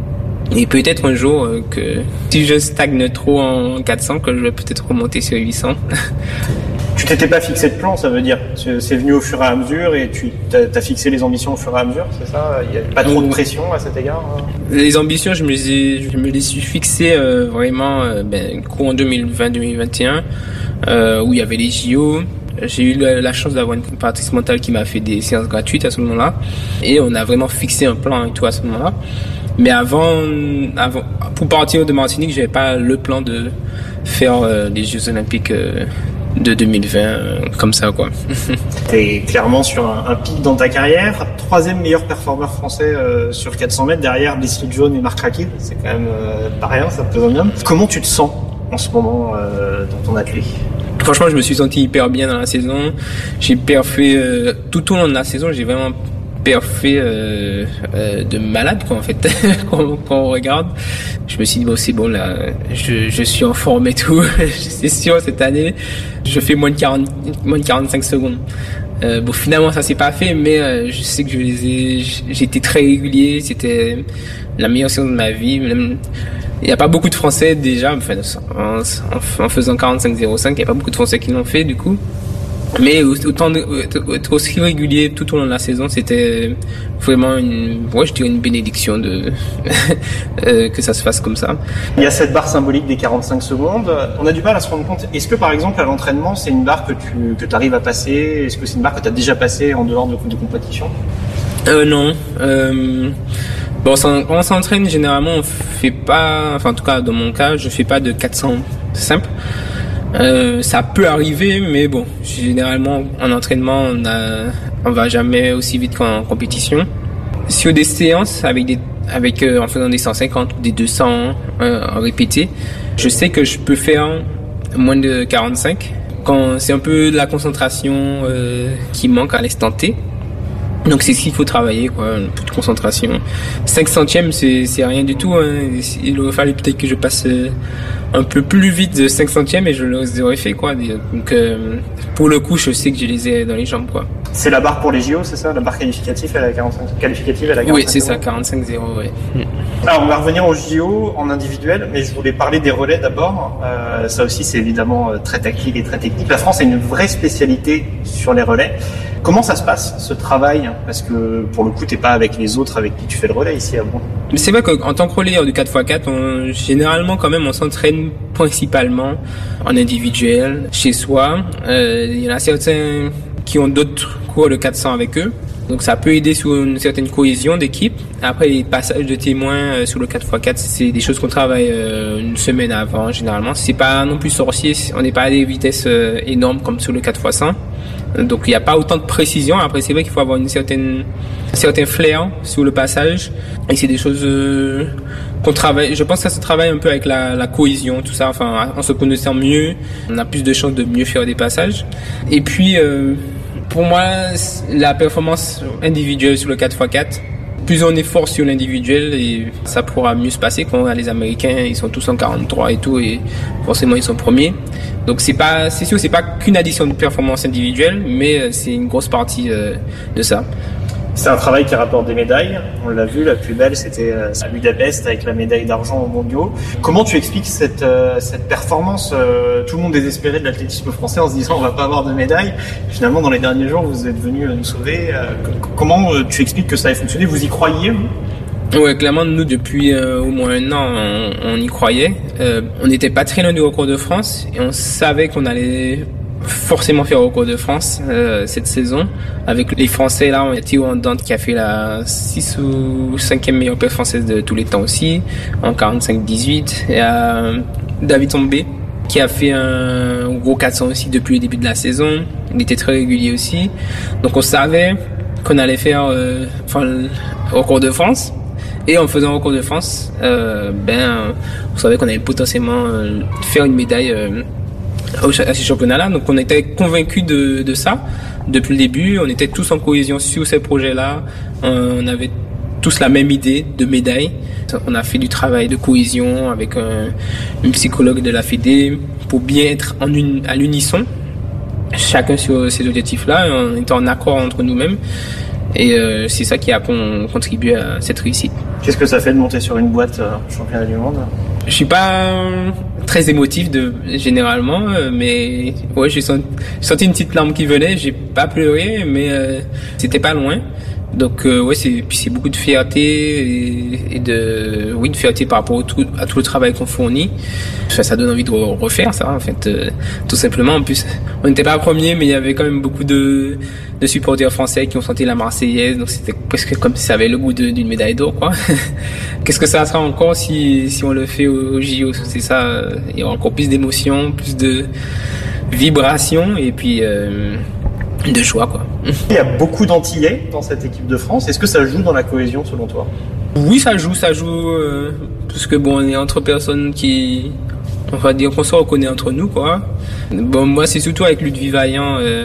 [SPEAKER 20] et peut-être un jour euh, que si je stagne trop en quatre cents que je vais peut-être remonter sur huit cents.
[SPEAKER 21] Tu t'étais pas fixé de plan, ça veut dire c'est venu au fur et à mesure et tu as fixé les ambitions au fur et à mesure, c'est ça? Il n'y a pas trop de pression à cet égard?
[SPEAKER 20] Les ambitions, je me les, ai, je me les suis fixées euh, vraiment euh, ben, courant deux mille vingt deux mille vingt et un euh, où il y avait les J O. J'ai eu la, la chance d'avoir une préparatrice mentale qui m'a fait des séances gratuites à ce moment-là et on a vraiment fixé un plan et tout à ce moment-là. Mais avant, avant pour partir de Martinique, j'avais pas le plan de faire euh, les Jeux Olympiques euh, de deux mille vingt euh, comme ça, quoi.
[SPEAKER 21] T'es clairement sur un, un pic dans ta carrière, troisième meilleur performeur français euh, sur quatre cents mètres derrière Leslie Jones et Marc Raquil, c'est quand même euh, pas rien, ça te présente bien. Comment tu te sens en ce moment euh, dans ton athlète?
[SPEAKER 20] Franchement, je me suis senti hyper bien dans la saison. J'ai perfait euh, tout au long de la saison, j'ai vraiment perfait euh, euh, de malade, quoi, en fait. quand, quand on regarde, je me suis dit bon c'est bon là, je, je suis en forme et tout. C'est sûr cette année, je fais moins de quarante, moins de quarante-cinq secondes. Euh, bon finalement ça s'est pas fait, mais euh, je sais que je les ai, j'ai été très régulier. C'était la meilleure saison de ma vie. Même, il n'y a pas beaucoup de Français déjà, enfin, en, en, en faisant quarante-cinq zéro cinq, il n'y a pas beaucoup de Français qui l'ont fait du coup. Mais autant de, être aussi régulier tout au long de la saison, c'était vraiment une, ouais, je dirais une bénédiction de euh, que ça se fasse comme ça.
[SPEAKER 21] Il y a cette barre symbolique des quarante-cinq secondes. On a du mal à se rendre compte. Est-ce que par exemple à l'entraînement, c'est une barre que tu que arrives à passer? Est-ce que c'est une barre que tu as déjà passée en dehors de, de compétition?
[SPEAKER 20] Euh, non. Euh, bon, quand on s'entraîne, généralement, on fait pas, enfin en tout cas dans mon cas, je fais pas de quatre cents simple. Euh, ça peut arriver, mais bon, généralement en entraînement, on a, on va jamais aussi vite qu'en compétition. Sur des séances avec des, avec euh, en faisant des cent cinquante ou des deux cents euh, en répété, je sais que je peux faire moins de quarante-cinq. Quand c'est un peu de la concentration euh, qui manque à l'instant T. Donc c'est ce qu'il faut travailler, quoi, un peu de concentration. cinq centièmes, c'est, c'est rien du tout, hein. Il aurait fallu peut-être que je passe un peu plus vite de cinq centièmes et je l'aurais fait, quoi. Donc euh, pour le coup, je sais que je les ai dans les jambes, quoi.
[SPEAKER 21] C'est la barre pour les J O, c'est ça? La barre qualificative, elle a quarante-cinq, qualificative, elle a quarante-cinq.
[SPEAKER 20] Oui, c'est ça, quarante-cinq zéro, oui.
[SPEAKER 21] Alors, on va revenir aux J O en individuel, mais je voulais parler des relais d'abord. Euh, ça aussi, c'est évidemment très tactile et très technique. La France a une vraie spécialité sur les relais. Comment ça se passe, ce travail? Parce que, pour le coup, t'es pas avec les autres avec qui tu fais le relais ici à Bron.
[SPEAKER 20] Mais c'est vrai qu'en tant que relayeur du quatre par quatre, on, généralement, quand même, on s'entraîne principalement en individuel, chez soi. Euh, il y en a certains qui ont d'autres cours de quatre cents avec eux. Donc ça peut aider sur une certaine cohésion d'équipe. Après, les passages de témoins sur le quatre par quatre, c'est des choses qu'on travaille une semaine avant, généralement. C'est pas non plus sorcier, on n'est pas à des vitesses énormes comme sur le quatre fois cent. Donc il n'y a pas autant de précision. Après, c'est vrai qu'il faut avoir une certaine, un certain flair sur le passage. Et c'est des choses euh, qu'on travaille. Je pense que ça se travaille un peu avec la, la cohésion, tout ça. Enfin, en se connaissant mieux, on a plus de chances de mieux faire des passages. Et puis, euh, pour moi, la performance individuelle sur le quatre par quatre, plus on est fort sur l'individuel, et ça pourra mieux se passer. Quand on a les Américains, ils sont tous en quarante-trois et tout, et forcément ils sont premiers. Donc c'est pas, c'est sûr, c'est pas qu'une addition de performance individuelle, mais c'est une grosse partie euh, de ça.
[SPEAKER 21] C'est un travail qui rapporte des médailles. On l'a vu, la plus belle, c'était à Budapest avec la médaille d'argent aux mondiaux. Comment tu expliques cette, euh, cette performance? euh, Tout le monde désespérait de l'athlétisme français en se disant on va pas avoir de médaille. Finalement, dans les derniers jours, vous êtes venus nous sauver. Euh, comment tu expliques que ça ait fonctionné? Vous y croyez, vous?
[SPEAKER 20] Ouais, clairement, nous, depuis euh, au moins un an, on, on y croyait. Euh, on n'était pas très loin du record de France et on savait qu'on allait forcément faire au record de France euh, cette saison. Avec les Français, là, on a Théo Andante qui a fait la six ou cinquième meilleure paire française de tous les temps aussi, en quarante-cinq dix-huit. Et euh, David Tombé qui a fait un gros quatre cents aussi depuis le début de la saison. Il était très régulier aussi. Donc on savait qu'on allait faire euh, enfin, le record de France. Et en faisant le record de France, euh, ben, on savait qu'on allait potentiellement euh, faire une médaille euh, à ces championnats-là. Donc on était convaincus de, de ça depuis le début. On était tous en cohésion sur ces projets-là. On avait tous la même idée de médaille. On a fait du travail de cohésion avec un, une psychologue de la Fédé pour bien être en une, à l'unisson, chacun sur ces objectifs-là. On était en accord entre nous-mêmes. Et euh, c'est ça qui a con, contribué à cette réussite.
[SPEAKER 21] Qu'est-ce que ça fait de monter sur une boîte euh, championnat du monde?
[SPEAKER 20] Je suis pas très émotif de généralement, euh, mais ouais, j'ai senti, senti une petite larme qui venait. J'ai pas pleuré, mais euh, c'était pas loin. Donc euh, ouais, c'est puis c'est beaucoup de fierté et, et de oui de fierté par rapport au tout, à tout le travail qu'on fournit. Ça, ça donne envie de refaire ça en fait, euh, tout simplement. En plus, on n'était pas premiers, mais il y avait quand même beaucoup de de supporters français qui ont chanté la Marseillaise, donc c'était presque comme si ça avait le goût de, d'une médaille d'or, quoi. Qu'est-ce que ça sera encore si si on le fait au, au J O? C'est ça, il y aura encore plus d'émotions, plus de vibrations et puis euh, de choix, quoi.
[SPEAKER 21] Il y a beaucoup d'Antillais dans cette équipe de France. Est-ce que ça joue dans la cohésion selon toi?
[SPEAKER 20] Oui, ça joue, ça joue. Euh, parce que bon, on est entre personnes qui, on va dire qu'on se reconnaît entre nous, quoi. Bon, moi, c'est surtout avec Ludwig Vaillant euh,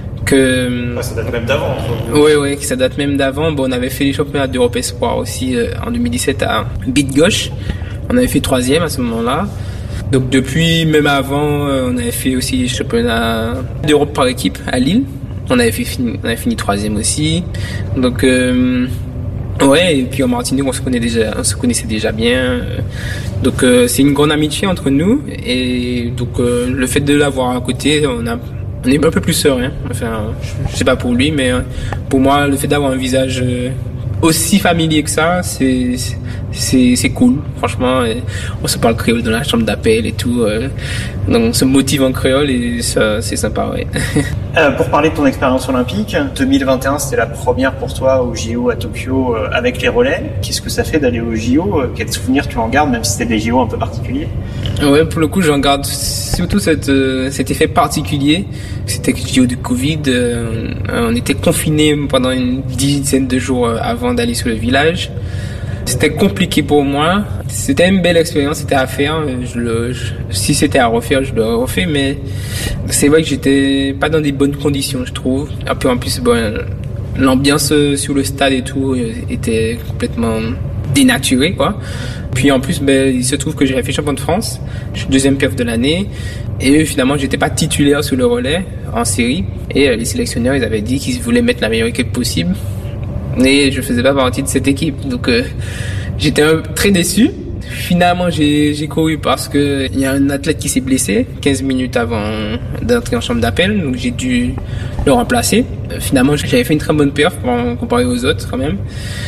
[SPEAKER 20] que.
[SPEAKER 21] Ouais, ça date même d'avant.
[SPEAKER 20] Oui, oui, ça date même d'avant. Bon, on avait fait les championnats d'Europe Espoir aussi euh, en deux mille dix-sept à Bite-Gauche. On avait fait troisième à ce moment-là. Donc depuis, même avant, euh, on avait fait aussi les championnats d'Europe par équipe à Lille. On avait fait fini, on avait fini troisième aussi. Donc euh, ouais, et puis en Martinique, on se connaît déjà, on se connaissait déjà bien. Donc euh, c'est une grande amitié entre nous et donc euh, le fait de l'avoir à côté, on a, on est un peu plus serein. Enfin, je sais pas pour lui, mais pour moi, le fait d'avoir un visage euh, aussi familier que ça, c'est c'est c'est cool. Franchement, on se parle créole dans la chambre d'appel et tout. Euh, donc on se motive en créole et ça, c'est sympa, ouais.
[SPEAKER 21] Euh, pour parler de ton expérience olympique, deux mille vingt et un, c'était la première pour toi au J O à Tokyo euh, avec les relais. Qu'est-ce que ça fait d'aller au J O? Quels souvenirs tu en gardes, même si c'était des J O un peu particuliers?
[SPEAKER 20] Ouais, pour le coup, j'en garde surtout cette, euh, cet effet particulier. C'était le J O de Covid. Euh, on était confinés pendant une dizaine de jours avant d'aller sur le village. C'était compliqué pour moi. C'était une belle expérience, c'était à faire. Je le, je, si c'était à refaire, je l'aurais refait, mais c'est vrai que j'étais pas dans des bonnes conditions, je trouve. Un peu en plus, bon, l'ambiance sur le stade et tout était complètement dénaturée, quoi. Puis en plus, ben, il se trouve que j'ai fait champion de France. Je suis deuxième perf de l'année. Et eux, finalement, j'étais pas titulaire sur le relais en série. Et euh, les sélectionneurs, ils avaient dit qu'ils voulaient mettre la meilleure équipe possible. Et je faisais pas partie de cette équipe. Donc, euh, j'étais un, très déçu. Finalement, j'ai, j'ai couru parce que il y a un athlète qui s'est blessé quinze minutes avant d'entrer en chambre d'appel. Donc, j'ai dû le remplacer. Euh, finalement, j'avais fait une très bonne perf comparé aux autres quand même.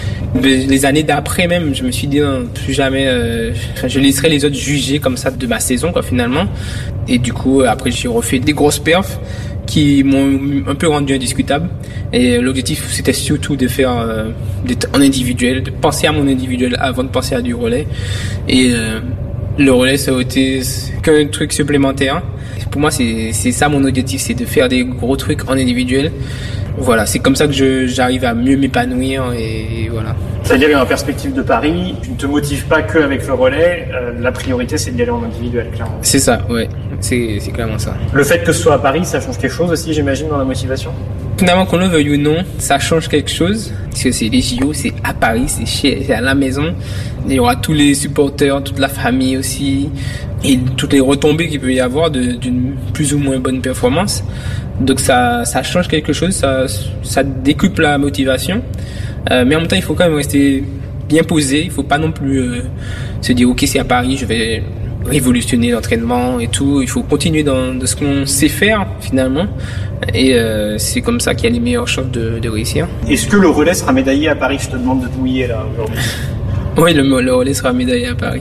[SPEAKER 20] Les années d'après même, je me suis dit non, plus jamais, euh, je laisserai les autres juger comme ça de ma saison quoi finalement. Et du coup après j'ai refait des grosses perfs qui m'ont un peu rendu indiscutable. Et l'objectif c'était surtout de faire euh, d'être en individuel, de penser à mon individuel avant de penser à du relais. Et euh, le relais ça a été qu'un truc supplémentaire. Pour moi c'est c'est ça mon objectif, c'est de faire des gros trucs en individuel. Voilà, c'est comme ça que je, j'arrive à mieux m'épanouir et, et voilà.
[SPEAKER 21] C'est-à-dire qu'en perspective de Paris, tu ne te motives pas que avec le relais, euh, la priorité c'est d'y aller en individuel, clairement.
[SPEAKER 20] C'est ça, ouais, c'est, c'est clairement ça.
[SPEAKER 21] Le fait que ce soit à Paris, ça change quelque chose aussi, j'imagine, dans la motivation?
[SPEAKER 20] Finalement, qu'on le veuille ou non, ça change quelque chose, parce que c'est les J O, c'est à Paris, c'est chez, c'est à la maison. Il y aura tous les supporters, toute la famille aussi, et toutes les retombées qu'il peut y avoir de, d'une plus ou moins bonne performance. Donc ça, ça change quelque chose, ça, ça décuple la motivation. Euh, mais en même temps, il faut quand même rester bien posé. Il faut pas non plus euh, se dire ok, c'est à Paris, je vais révolutionner l'entraînement et tout. Il faut continuer dans, dans ce qu'on sait faire finalement. Et euh, c'est comme ça qu'il y a les meilleures chances de, de réussir.
[SPEAKER 21] Est-ce que le relais sera médaillé à Paris? Je te demande de te mouiller là aujourd'hui.
[SPEAKER 20] Oui, le, le relais sera médaillé à Paris.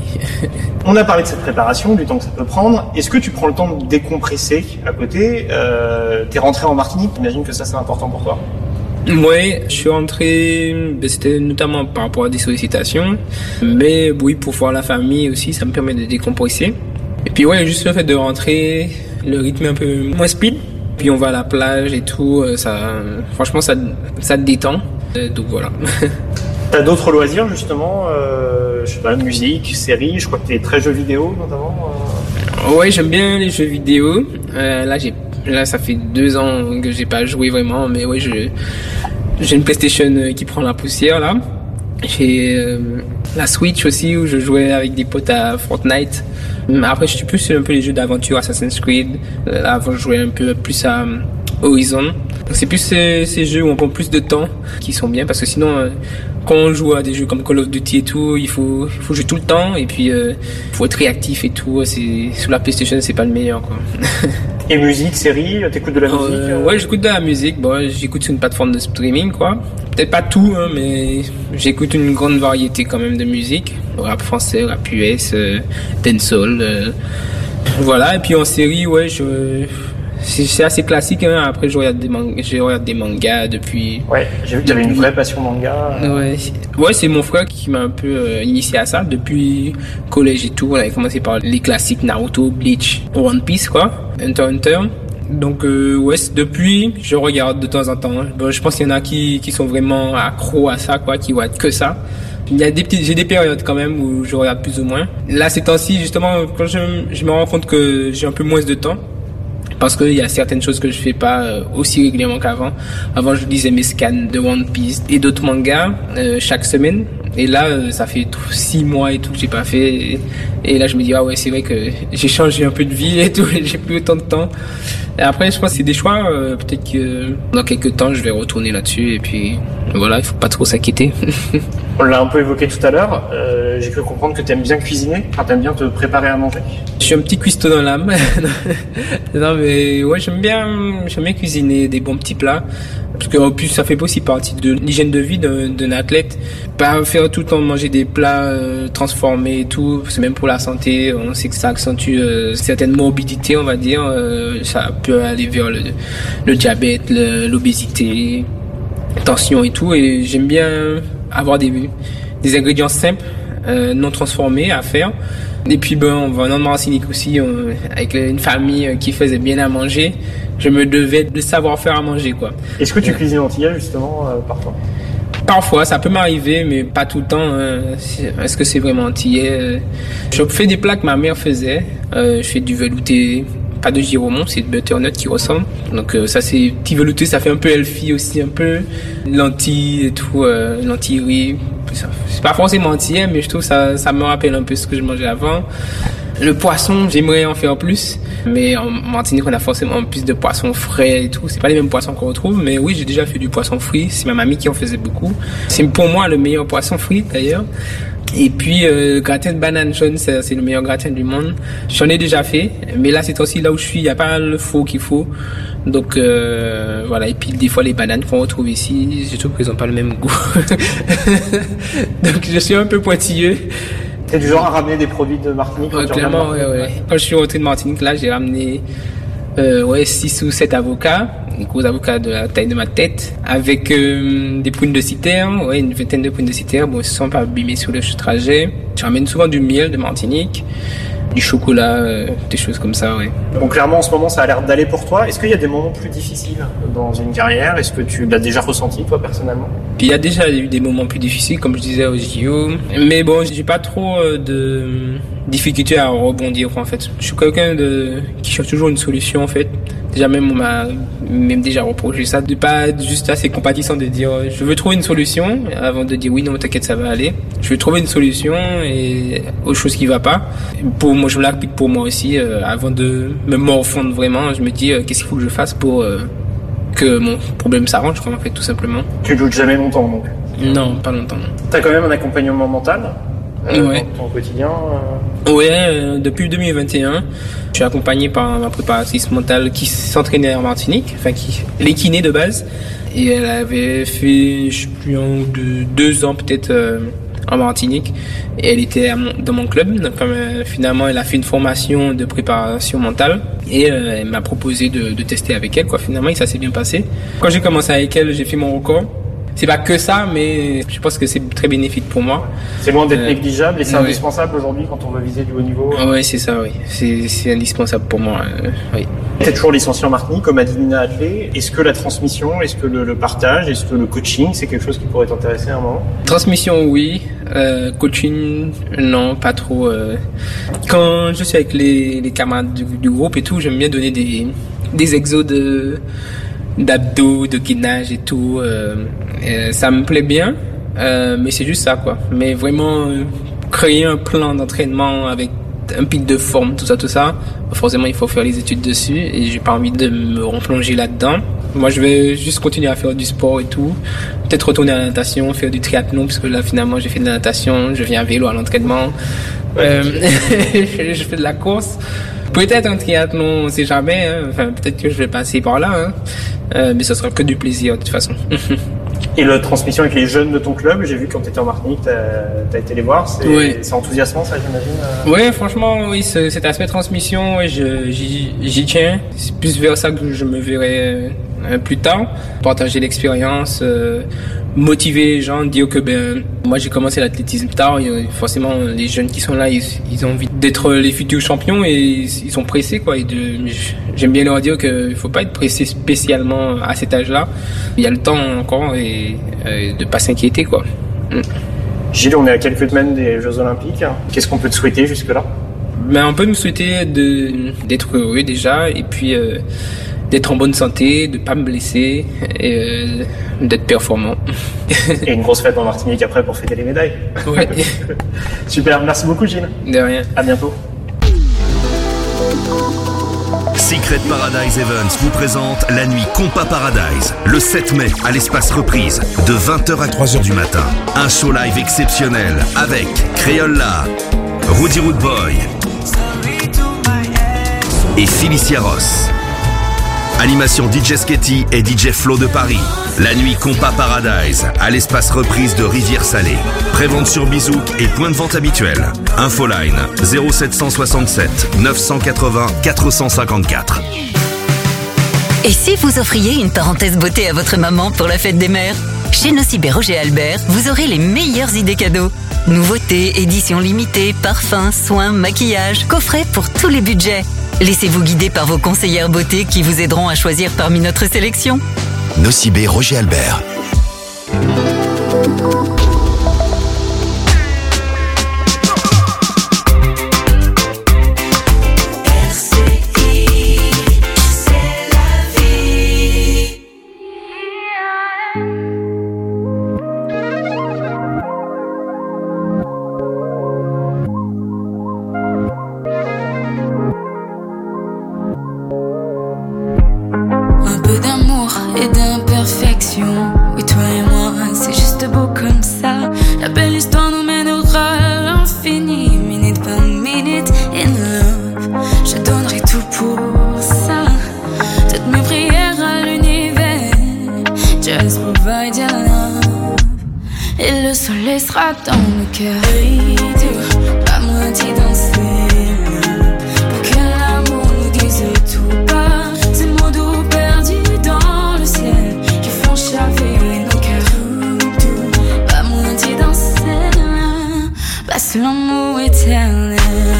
[SPEAKER 21] On a parlé de cette préparation, du temps que ça peut prendre. Est-ce que tu prends le temps de décompresser à côté? euh, T'es rentré en Martinique, j'imagine que ça c'est important pour toi.
[SPEAKER 20] Oui, je suis rentré, c'était notamment par rapport à des sollicitations, mais oui, pour voir la famille aussi, ça me permet de décompresser. Et puis ouais, juste le fait de rentrer, le rythme est un peu moins speed, puis on va à la plage et tout, ça, franchement ça, ça te détend, donc voilà.
[SPEAKER 21] T'as d'autres loisirs justement, euh, je sais pas, musique, séries, je crois que t'es très jeux vidéo notamment euh...
[SPEAKER 20] Ouais, j'aime bien les jeux vidéo, euh, là j'ai Là, ça fait deux ans que j'ai pas joué vraiment, mais ouais, je, j'ai une PlayStation qui prend la poussière, là. J'ai euh, la Switch aussi, où je jouais avec des potes à Fortnite. Après, je suis plus sur un peu les jeux d'aventure, Assassin's Creed. Là, avant, je jouais un peu plus à Horizon. Donc, c'est plus ces, ces jeux où on prend plus de temps, qui sont bien, parce que sinon, euh, quand on joue à des jeux comme Call of Duty et tout, il faut, il faut jouer tout le temps, et puis, euh, il faut être réactif et tout. C'est, sur la PlayStation, c'est pas le meilleur, quoi.
[SPEAKER 21] Et musique, série, t'écoutes de la musique
[SPEAKER 20] euh, Ouais, j'écoute de la musique. Bon, j'écoute sur une plateforme de streaming, quoi. Peut-être pas tout, hein, mais j'écoute une grande variété quand même de musique. Rap français, rap U S, euh, dancehall. Euh, voilà. Et puis en série, ouais, je, c'est, c'est assez classique. Hein. Après, je regarde des mangas, je regarde des mangas depuis.
[SPEAKER 21] Ouais, j'ai vu que t'avais une vraie passion manga.
[SPEAKER 20] Ouais, ouais, c'est mon frère qui m'a un peu euh, initié à ça depuis collège et tout. On avait commencé par les classiques Naruto, Bleach, One Piece, quoi. Hunter x Hunter. Donc euh, ouais, depuis je regarde de temps en temps. Bon, je pense qu'il y en a qui qui sont vraiment accros à ça, quoi, qui regardent que ça. Il y a des petites, j'ai des périodes quand même où je regarde plus ou moins. Là ces temps-ci justement, quand je je me rends compte que j'ai un peu moins de temps. Parce qu'il y a certaines choses que je fais pas aussi régulièrement qu'avant. Avant, je lisais mes scans de One Piece et d'autres mangas euh, chaque semaine. Et là, euh, ça fait tout, six mois et tout que j'ai pas fait. Et, et là, je me dis, ah ouais, c'est vrai que j'ai changé un peu de vie et tout. Et j'ai plus autant de temps. Et après, je pense que c'est des choix. Euh, peut-être que dans quelques temps, je vais retourner là-dessus. Et puis, voilà, il faut pas trop s'inquiéter.
[SPEAKER 21] On l'a un peu évoqué tout à l'heure. Euh, j'ai cru comprendre que t'aimes bien cuisiner. Enfin, t'aimes bien te préparer à manger.
[SPEAKER 20] Je suis un petit cuistot dans l'âme. Non, mais ouais, j'aime bien, j'aime bien cuisiner des bons petits plats. Parce que en plus, ça fait aussi partie de l'hygiène de vie d'un, d'un athlète. Pas faire tout le temps manger des plats euh, transformés et tout. C'est même pour la santé. On sait que ça accentue euh, certaines morbidités, on va dire. Euh, ça peut aller vers le, le diabète, le, l'obésité, tension et tout. Et j'aime bien avoir des, des ingrédients simples, euh, non transformés à faire. Et puis ben, on va en Martinique aussi, on, avec une famille qui faisait bien à manger. Je me devais de savoir faire à manger, quoi.
[SPEAKER 21] Est-ce que tu ouais. cuisines antillais justement euh, parfois?
[SPEAKER 20] Parfois, ça peut m'arriver, mais pas tout le temps. Hein. Est-ce que c'est vraiment antillais? Je fais des plats que ma mère faisait. Euh, je fais du velouté, pas de giromont, c'est de butternut qui ressemble. Donc euh, ça, c'est petit velouté, ça fait un peu healthy aussi, un peu lentilles et tout, euh, lentilles riz. C'est pas forcément antillais, mais je trouve que ça, ça me rappelle un peu ce que je mangeais avant. Le poisson, j'aimerais en faire plus, mais en Martinique, on a forcément plus de poissons frais et tout. C'est pas les mêmes poissons qu'on retrouve, mais oui, j'ai déjà fait du poisson frit. C'est ma mamie qui en faisait beaucoup. C'est pour moi le meilleur poisson frit d'ailleurs. Et puis, euh, gratin de banane jaune, c'est, c'est le meilleur gratin du monde. J'en ai déjà fait, mais là, c'est aussi là où je suis. Il n'y a pas le faux qu'il faut. Donc, euh, voilà. Et puis, des fois, les bananes qu'on retrouve ici, je trouve qu'elles n'ont pas le même goût. Donc, je suis un peu pointilleux.
[SPEAKER 21] T'es du genre à ramener des produits de Martinique?
[SPEAKER 20] Ouais, clairement, ouais, ouais. Quand je suis rentré de Martinique, là, j'ai ramené euh, ouais, six ou sept avocats, des gros avocats de la taille de ma tête, avec euh, des prunes de citerne, ouais, une vingtaine de prunes de citerne. Bon, ils ne sont pas abîmés sur le trajet. Je ramène souvent du miel de Martinique, du chocolat, euh, des choses comme ça, ouais.
[SPEAKER 21] Bon, clairement, en ce moment, ça a l'air d'aller pour toi. Est-ce qu'il y a des moments plus difficiles dans une carrière? Est-ce que tu l'as déjà ressenti, toi, personnellement?
[SPEAKER 20] Puis il y a déjà eu des moments plus difficiles, comme je disais au J O. Mais bon, j'ai pas trop de difficultés à rebondir, quoi, en fait. Je suis quelqu'un de qui cherche toujours une solution, en fait. Déjà même, on m'a même déjà reproché ça, de pas être juste assez compatissant, de dire je veux trouver une solution, avant de dire oui, non, t'inquiète, ça va aller. Je veux trouver une solution et aux choses qui ne vont pas. Pour moi, je me l'applique pour moi aussi, euh, avant de me morfondre vraiment, je me dis euh, qu'est-ce qu'il faut que je fasse pour euh, que mon problème s'arrange, quoi, en fait, tout simplement.
[SPEAKER 21] Tu doutes jamais longtemps, donc?
[SPEAKER 20] Non, pas longtemps.
[SPEAKER 21] T'as quand même un accompagnement mental euh,
[SPEAKER 20] ouais.
[SPEAKER 21] dans ton quotidien euh...
[SPEAKER 20] Ouais, euh, depuis deux mille vingt et un, je suis accompagné par ma préparatrice mentale qui s'entraînait en Martinique, enfin qui est kiné de base, et elle avait fait, je sais plus, un ou deux, deux ans peut-être euh, en Martinique, et elle était à mon, dans mon club. Donc euh, finalement, elle a fait une formation de préparation mentale, et euh, elle m'a proposé de, de tester avec elle, quoi. Finalement, et ça s'est bien passé. Quand j'ai commencé avec elle, j'ai fait mon record. C'est pas que ça, mais je pense que c'est très bénéfique pour moi.
[SPEAKER 21] C'est loin d'être euh, négligeable et c'est
[SPEAKER 20] ouais.
[SPEAKER 21] indispensable aujourd'hui quand on veut viser du haut niveau.
[SPEAKER 20] Oui, c'est ça, oui. C'est, c'est indispensable pour moi, euh, oui.
[SPEAKER 21] Tu es toujours licencié en Martinique, comme a dit Nina Atlet. Est-ce que la transmission, est-ce que le, le partage, est-ce que le coaching, c'est quelque chose qui pourrait t'intéresser à un moment?
[SPEAKER 20] Transmission, oui. Euh, coaching, non, pas trop. Euh. Quand je suis avec les, les camarades du, du groupe et tout, j'aime bien donner des, des exos de... d'abdos, de gainage et tout, euh, euh, ça me plaît bien, euh, mais c'est juste ça, quoi. Mais vraiment euh, créer un plan d'entraînement avec un pic de forme, tout ça, tout ça, forcément il faut faire les études dessus et j'ai pas envie de me replonger là-dedans. Moi je vais juste continuer à faire du sport et tout, peut-être retourner à la natation, faire du triathlon, parce que là finalement j'ai fait de la natation, je viens à vélo à l'entraînement, euh, je fais de la course. Peut-être un triathlon, on sait jamais, hein. Enfin, peut-être que je vais passer par là, hein. euh, mais ce sera que du plaisir de toute façon.
[SPEAKER 21] Et la transmission avec les jeunes de ton club, j'ai vu quand tu étais en Martinique, tu as été les voir, c'est,
[SPEAKER 20] oui.
[SPEAKER 21] c'est enthousiasmant ça, j'imagine euh...
[SPEAKER 20] Oui, franchement, oui, ce, cet aspect transmission, ouais, je, j'y, j'y tiens. C'est plus vers ça que je me verrai euh, plus tard. Partager l'expérience, euh, motiver les gens, dire que ben moi j'ai commencé l'athlétisme tard, et forcément les jeunes qui sont là, ils, ils ont envie d'être les futurs champions et ils, ils sont pressés, quoi. Et de, j'aime bien leur dire qu'il faut pas être pressé spécialement à cet âge-là. Il y a le temps encore et euh, de pas s'inquiéter, quoi. Mm.
[SPEAKER 21] Gilles, on est à quelques semaines des Jeux Olympiques. Qu'est-ce qu'on peut te souhaiter jusque-là?
[SPEAKER 20] Ben on peut me souhaiter de d'être heureux déjà, et puis euh, d'être en bonne santé, de pas me blesser, et euh, d'être performant.
[SPEAKER 21] Et une grosse fête en Martinique après pour fêter les médailles.
[SPEAKER 20] Ouais.
[SPEAKER 21] Super, merci beaucoup Gilles.
[SPEAKER 20] De rien.
[SPEAKER 21] À bientôt.
[SPEAKER 14] Secret Paradise Events vous présente la nuit Compas Paradise, le sept mai à l'espace Reprise, de vingt heures à trois heures du matin. Un show live exceptionnel avec Crayola, Rudy Rude Boy et Felicia Ross. Animation D J Sketty et D J Flo de Paris. La nuit Compas Paradise à l'espace Reprise de Rivière-Salée. Prévente sur Bizouk et point de vente habituel. Infoline zéro sept cent soixante-sept neuf cent quatre-vingts quatre cent cinquante-quatre.
[SPEAKER 10] Et si vous offriez une parenthèse beauté à votre maman pour la fête des mères? Chez Nocibé Roger Albert, vous aurez les meilleures idées cadeaux. Nouveautés, éditions limitées, parfums, soins, maquillage, coffrets pour tous les budgets. Laissez-vous guider par vos conseillères beauté qui vous aideront à choisir parmi notre sélection.
[SPEAKER 13] Nocibé Roger Albert.
[SPEAKER 3] just provide your love. Et le soleil sera dans le cœur. Hey, tu vas moitié danser pour que l'amour nous dise tout bas. Ces mots doux perdus dans le ciel qui font chavirer nos cœurs. Tout va moitié danser, passe l'amour éternel.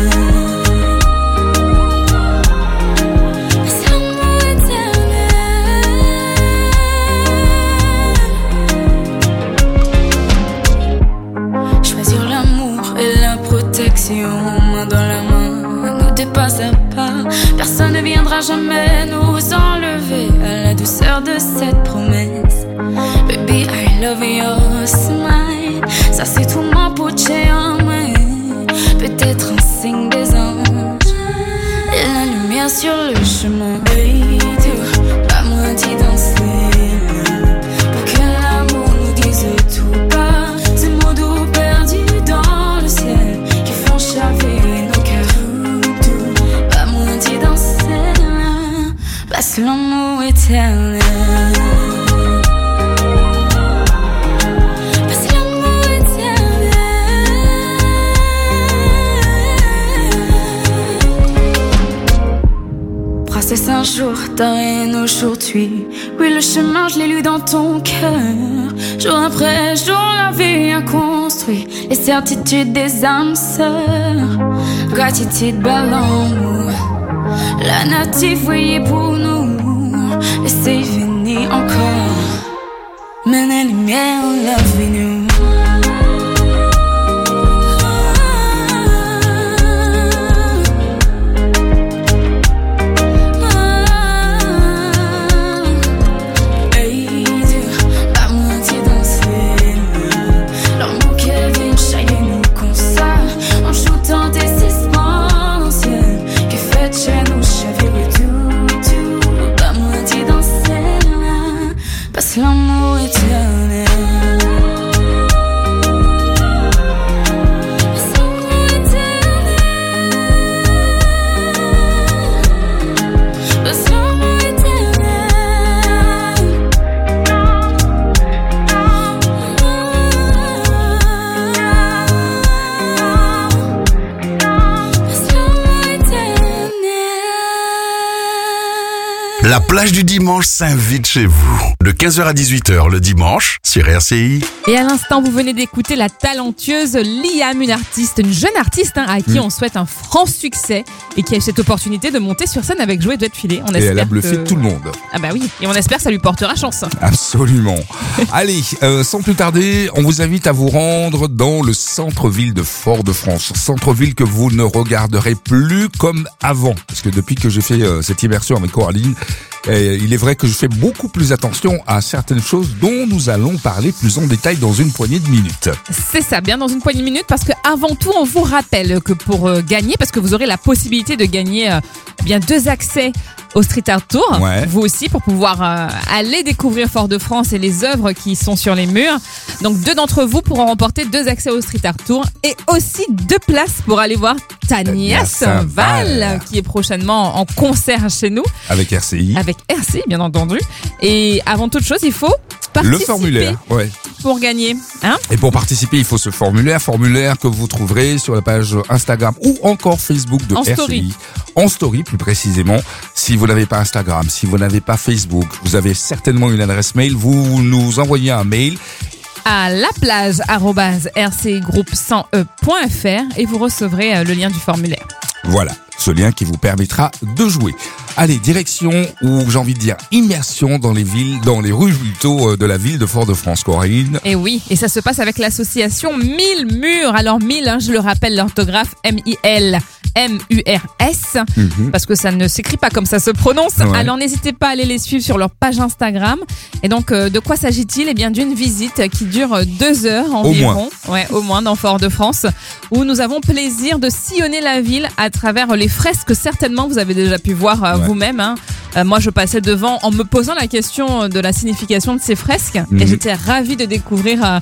[SPEAKER 3] Main dans la main, nous dépasse à pas. Personne ne viendra jamais nous enlever à la douceur de cette promesse. Baby, I love your smile. Ça c'est tout mon poché en main. Peut-être un signe des anges et la lumière sur le chemin. Baby, tu vas moitié danser pour que l'amour nous dise tout bas. Ces mots doux perdus dans le ciel qui font chavirer nos cœurs. Tout va moitié danser, passe l'amour éternel. C'est un jour, t'as rien aujourd'hui. Oui, le chemin, je l'ai lu dans ton cœur. Jour après jour, la vie a construit les certitudes des âmes sœurs. Gratitude, bel amour. La nature veillait pour nous. Et c'est fini encore. Mais la lumière, love nous. L'amour éternel. L'amour éternel. L'amour éternel. L'amour éternel.
[SPEAKER 13] La plage du dimanche s'invite chez vous. De quinze heures à dix-huit heures le dimanche sur R C I.
[SPEAKER 9] Et à l'instant, vous venez d'écouter la talentueuse Liam, une artiste, une jeune artiste hein, à qui mmh. on souhaite un franc succès et qui a eu cette opportunité de monter sur scène avec Joey Duet Filet.
[SPEAKER 19] Et elle a bluffé que... tout le monde.
[SPEAKER 9] Ah bah oui, et on espère que ça lui portera chance.
[SPEAKER 19] Absolument. Allez, euh, sans plus tarder, on vous invite à vous rendre dans le centre-ville de Fort-de-France. Centre-ville que vous ne regarderez plus comme avant. Parce que depuis que j'ai fait euh, cette immersion avec Coraline, Et il est vrai que je fais beaucoup plus attention à certaines choses dont nous allons parler plus en détail dans une poignée de minutes.
[SPEAKER 9] C'est ça, bien dans une poignée de minutes, parce que avant tout, on vous rappelle que pour euh, gagner, parce que vous aurez la possibilité de gagner euh, bien deux accès au Street Art Tour, ouais. Vous aussi, pour pouvoir euh, aller découvrir Fort-de-France et les œuvres qui sont sur les murs. Donc deux d'entre vous pourront remporter deux accès au Street Art Tour et aussi deux places pour aller voir Tania Saint-Val, qui est prochainement en concert chez nous.
[SPEAKER 19] Avec R C I.
[SPEAKER 9] Avec R C I, bien entendu. Et avant toute chose, il faut participer.
[SPEAKER 19] Le formulaire, ouais.
[SPEAKER 9] Pour gagner. Hein
[SPEAKER 19] et pour participer, il faut ce formulaire, formulaire que vous trouverez sur la page Instagram ou encore Facebook de
[SPEAKER 9] en
[SPEAKER 19] R C I.
[SPEAKER 9] Story.
[SPEAKER 19] En story, plus précisément. Si vous n'avez pas Instagram, si vous n'avez pas Facebook, vous avez certainement une adresse mail, vous nous envoyez un mail
[SPEAKER 9] à laplage arobase r c i groupe cent e point f r et vous recevrez le lien du formulaire.
[SPEAKER 19] Voilà, ce lien qui vous permettra de jouer. Allez, direction, ou j'ai envie de dire immersion dans les villes, dans les rues plutôt de la ville de Fort-de-France, Corinne.
[SPEAKER 9] Et oui, et ça se passe avec l'association mille murs. Alors mille, hein, je le rappelle, l'orthographe M I L M U R S, mmh. parce que ça ne s'écrit pas comme ça se prononce. Ouais. Alors n'hésitez pas à aller les suivre sur leur page Instagram. Et donc, euh, de quoi s'agit-il ? Eh bien, d'une visite qui dure deux heures environ,
[SPEAKER 19] au moins,
[SPEAKER 9] ouais, au moins dans Fort-de-France, où nous avons plaisir de sillonner la ville à travers les fresques que certainement vous avez déjà pu voir euh, ouais. vous-même. Hein. Euh, moi, je passais devant en me posant la question de la signification de ces fresques, mmh. et j'étais ravie de découvrir euh,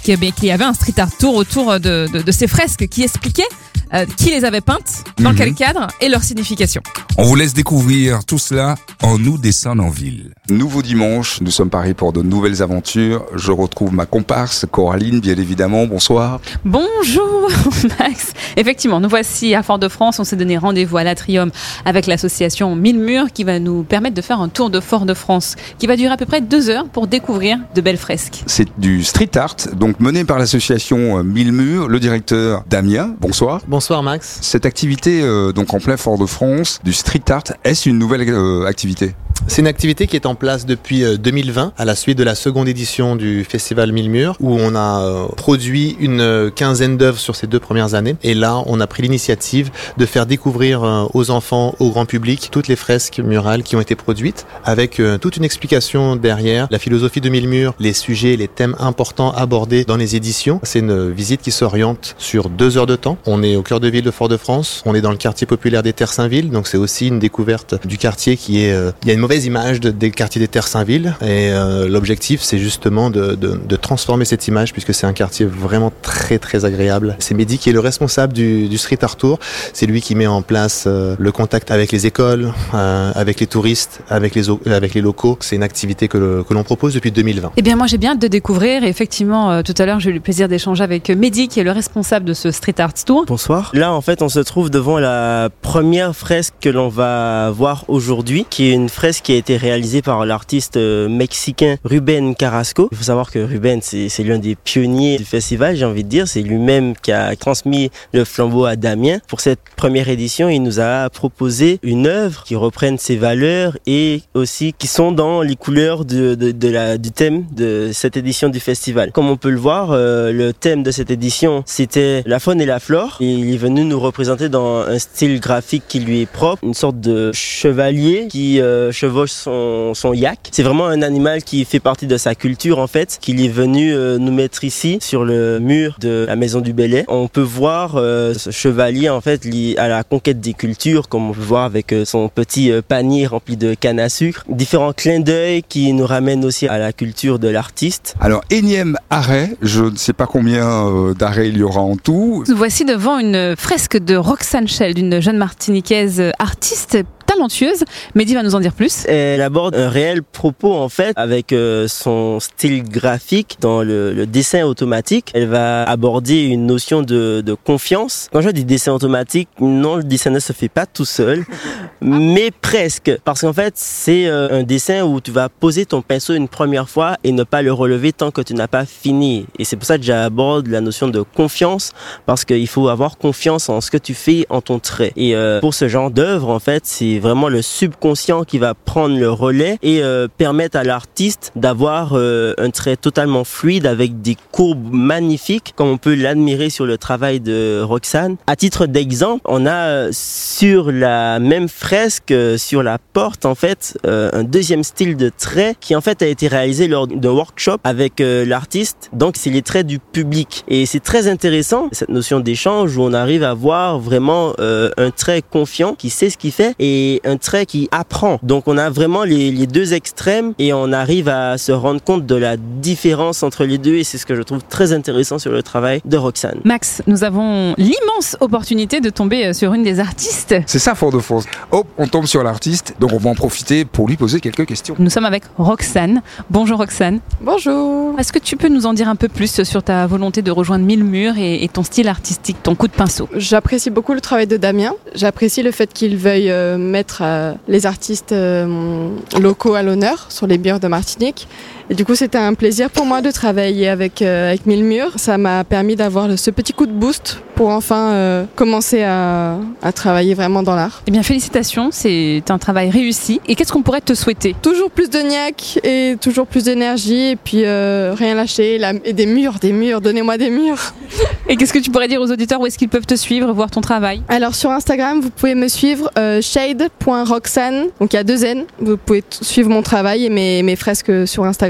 [SPEAKER 9] qu'il y avait un street art tour autour de, de, de ces fresques qui expliquaient euh, qui les avait peintes, dans
[SPEAKER 19] Mhm.
[SPEAKER 9] quel cadre et leur signification.
[SPEAKER 19] On vous laisse découvrir tout cela en nous descend en ville.
[SPEAKER 4] Nouveau dimanche, nous sommes parés pour de nouvelles aventures. Je retrouve ma comparse, Coraline, bien évidemment. Bonsoir.
[SPEAKER 22] Bonjour Max. Effectivement, nous voici à Fort-de-France. On s'est donné rendez-vous à l'Atrium avec l'association Mille Murs qui va nous permettre de faire un tour de Fort-de-France qui va durer à peu près deux heures pour découvrir de belles fresques.
[SPEAKER 4] C'est du street art, donc mené par l'association Mille Murs, le directeur Damien. Bonsoir.
[SPEAKER 23] Bonsoir Max.
[SPEAKER 4] Cette activité, euh, donc en plein Fort-de-France, du street art, est-ce une nouvelle euh, activité ?
[SPEAKER 23] C'est une activité qui est en place depuis euh, deux mille vingt, à la suite de la seconde édition du festival Mille Murs, où on a euh, produit une euh, quinzaine d'œuvres sur ces deux premières années. Et là, on a pris l'initiative de faire découvrir euh, aux enfants, au grand public, toutes les fresques murales qui ont été produites, avec euh, toute une explication derrière, la philosophie de Mille Murs, les sujets, les thèmes importants abordés dans les éditions. C'est une visite qui s'oriente sur deux heures de temps. On est au cœur de ville de Fort-de-France, on est dans le quartier populaire des Terres-Saint-Ville, donc c'est aussi une découverte du quartier qui est... Euh, il y a une mauvaise image de, des quartiers des Terres-Saint-Ville, et euh, l'objectif c'est justement de, de, de transformer cette image, puisque c'est un quartier vraiment très très agréable. C'est Mehdi qui est le responsable du, du Street Art Tour. C'est lui qui met en place euh, le contact avec les écoles, euh, avec les touristes, avec les, avec les locaux. C'est une activité que, le, que l'on propose depuis deux mille vingt.
[SPEAKER 22] Eh bien, moi, j'ai bien hâte de découvrir. Et effectivement, euh, tout à l'heure, j'ai eu le plaisir d'échanger avec Mehdi, qui est le responsable de ce Street Art Tour.
[SPEAKER 24] Bonsoir. Là, en fait, on se trouve devant la première fresque que l'on va voir aujourd'hui, qui est une fresque qui a été réalisée par l'artiste mexicain Rubén Carrasco. Il faut savoir que Rubén, c'est, c'est l'un des pionniers du festival, j'ai envie de dire. C'est lui-même qui a transmis le flambeau à Damien. Pour cette première édition, il nous a proposé une œuvre qui reprenne ses valeurs et aussi qui sont dans les couleurs de, de, de la, du thème de cette édition du festival. Comme on peut le voir, euh, le thème de cette édition, c'était la faune et la flore. Et il est venu nous représenter dans un style graphique qui lui est propre, une sorte de chevalier qui euh, chevauche son, son yak. C'est vraiment un animal qui fait partie de sa culture en fait, qu'il est venu euh, nous mettre ici sur le mur de la maison du Bellay. On peut voir euh, ce chevalier en fait lié à la conquête des cultures, comme on peut voir avec euh, son petit euh, panier rempli de canne à sucre. Différents clins d'œil qui nous ramènent aussi à la culture de l'artiste.
[SPEAKER 4] Alors, énième arrêt, je ne sais pas combien euh, d'arrêts il y aura en tout.
[SPEAKER 22] Nous voici devant une fresque de Roxane Schell, d'une jeune martiniquaise artiste talentueuse. Mehdi va nous en dire plus.
[SPEAKER 24] Elle aborde un réel propos en fait avec euh, son style graphique dans le, le dessin automatique. Elle va aborder une notion de, de confiance. Quand je dis dessin automatique, non, le dessin ne se fait pas tout seul, mais presque. Parce qu'en fait, c'est euh, un dessin où tu vas poser ton pinceau une première fois et ne pas le relever tant que tu n'as pas fini. Et c'est pour ça que j'aborde la notion de confiance, parce qu'il faut avoir confiance en ce que tu fais, en ton trait. Et euh, pour ce genre d'œuvre, en fait, c'est vraiment le subconscient qui va prendre le relais et euh, permettre à l'artiste d'avoir euh, un trait totalement fluide avec des courbes magnifiques, comme on peut l'admirer sur le travail de Roxane. À titre d'exemple, on a euh, sur la même fresque, euh, sur la porte, en fait, euh, un deuxième style de trait qui en fait a été réalisé lors d'un workshop avec euh, l'artiste. Donc c'est les traits du public. Et c'est très intéressant, cette notion d'échange où on arrive à voir vraiment euh, un trait confiant qui sait ce qu'il fait et un trait qui apprend. Donc on a vraiment les, les deux extrêmes et on arrive à se rendre compte de la différence entre les deux et c'est ce que je trouve très intéressant sur le travail de Roxane.
[SPEAKER 22] Max, nous avons l'immense opportunité de tomber sur une des artistes.
[SPEAKER 4] C'est ça, Fort-de-France. Hop, on tombe sur l'artiste, donc on va en profiter pour lui poser quelques questions.
[SPEAKER 22] Nous sommes avec Roxane. Bonjour Roxane.
[SPEAKER 25] Bonjour.
[SPEAKER 22] Est-ce que tu peux nous en dire un peu plus sur ta volonté de rejoindre Mille Murs et, et ton style artistique, ton coup de pinceau?
[SPEAKER 25] J'apprécie beaucoup le travail de Damien. J'apprécie le fait qu'il veuille euh, mettre euh, les artistes euh, locaux à l'honneur sur les murs de Martinique. Et du coup, c'était un plaisir pour moi de travailler avec, euh, avec Mille Murs. Ça m'a permis d'avoir le, ce petit coup de boost pour enfin euh, commencer à, à travailler vraiment dans l'art.
[SPEAKER 22] Eh bien, félicitations, c'est un travail réussi. Et qu'est-ce qu'on pourrait te souhaiter?
[SPEAKER 25] Toujours plus de niaque et toujours plus d'énergie et puis euh, rien lâcher. La, et des murs, des murs, donnez-moi des murs.
[SPEAKER 22] Et qu'est-ce que tu pourrais dire aux auditeurs? Où est-ce qu'ils peuvent te suivre, voir ton travail?
[SPEAKER 25] Alors, sur Instagram, vous pouvez me suivre euh, shade point roxane. Donc, il y a deux N. Vous pouvez t- suivre mon travail et mes, mes fresques sur Instagram.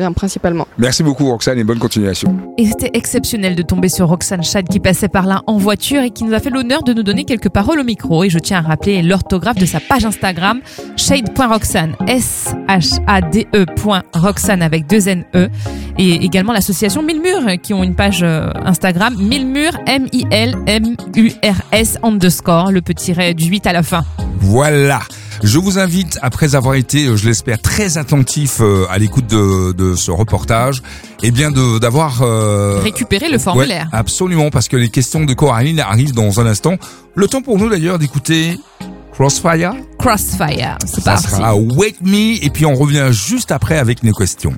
[SPEAKER 25] algérien principalement.
[SPEAKER 4] Merci beaucoup Roxane et bonne continuation.
[SPEAKER 9] Et c'était exceptionnel de tomber sur Roxane Shade qui passait par là en voiture et qui nous a fait l'honneur de nous donner quelques paroles au micro. Et je tiens à rappeler l'orthographe de sa page Instagram, shade point roxane, S H A D E point roxane avec deux N E. Et également l'association Mille Murs qui ont une page Instagram, Mille Murs, M I L M U R S underscore, le petit ray du huit à la fin.
[SPEAKER 19] Voilà. Je vous invite, après avoir été, je l'espère, très attentif à l'écoute de, de ce reportage, eh bien de d'avoir euh,
[SPEAKER 9] récupéré le formulaire.
[SPEAKER 19] Ouais, absolument, parce que les questions de Coraline arrivent dans un instant. Le temps pour nous d'ailleurs d'écouter Crossfire.
[SPEAKER 9] Crossfire, c'est
[SPEAKER 19] Ça
[SPEAKER 9] parti.
[SPEAKER 19] sera Wake Me, et puis on revient juste après avec nos questions.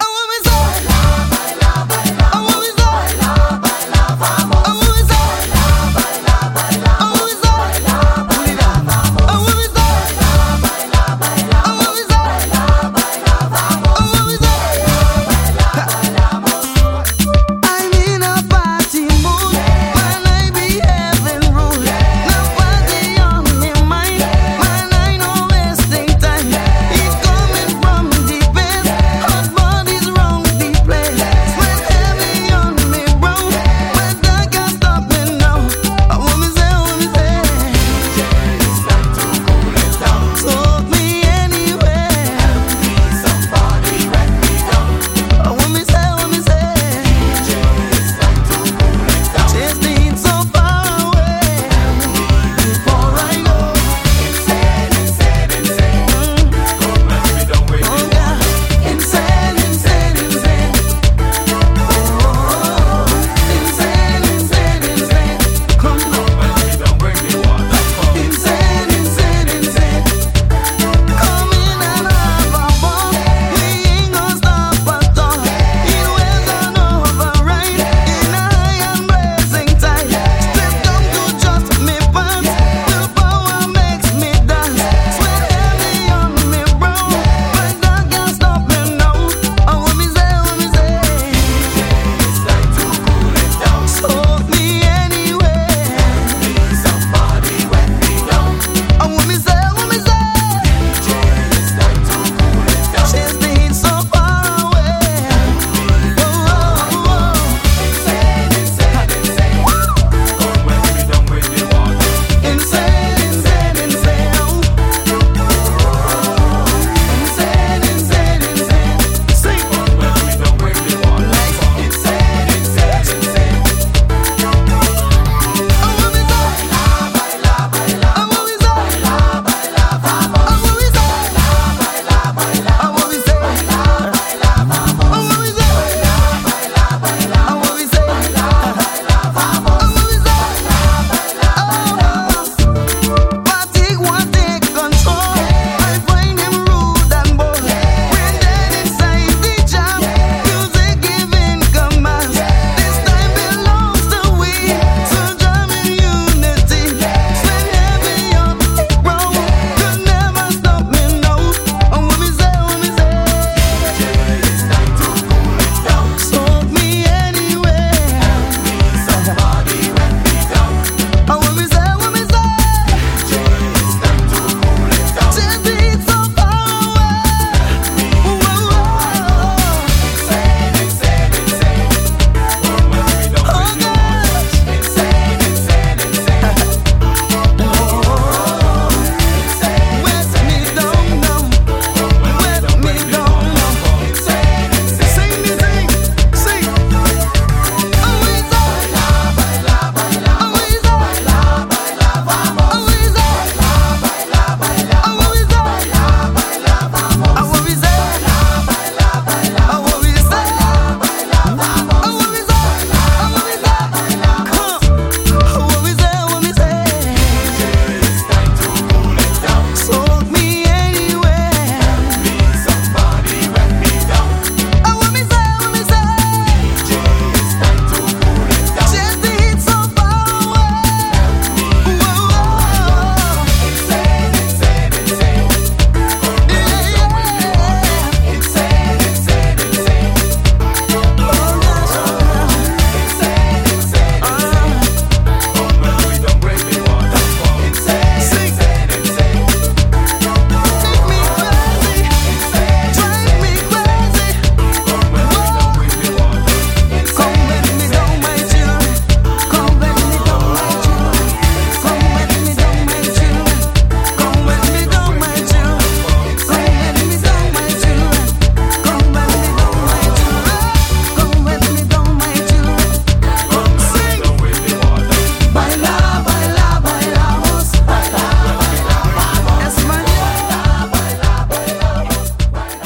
[SPEAKER 2] Bodies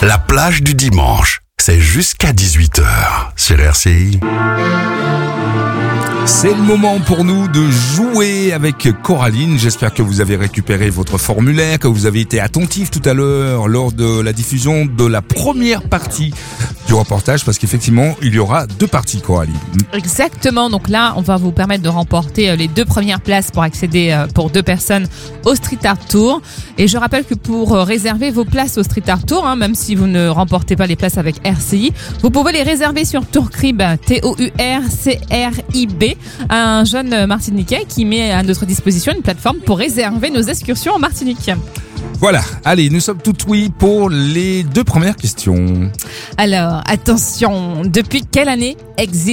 [SPEAKER 14] La plage du dimanche, c'est jusqu'à dix-huit heures sur R C I.
[SPEAKER 19] C'est le moment pour nous de jouer avec Coraline. J'espère que vous avez récupéré votre formulaire, que vous avez été attentif tout à l'heure lors de la diffusion de la première partie du reportage, parce qu'effectivement, il y aura deux parties, Coraline.
[SPEAKER 9] Exactement. Donc là, on va vous permettre de remporter les deux premières places pour accéder pour deux personnes au Street Art Tour. Et je rappelle que pour réserver vos places au Street Art Tour, hein, même si vous ne remportez pas les places avec R C I, vous pouvez les réserver sur Tourcrib, T O U R C R I B, un jeune Martiniquais qui met à notre disposition une plateforme pour réserver nos excursions en Martinique.
[SPEAKER 19] Voilà, allez, nous sommes tout oui pour les deux premières questions.
[SPEAKER 9] Alors, attention, depuis quelle année existe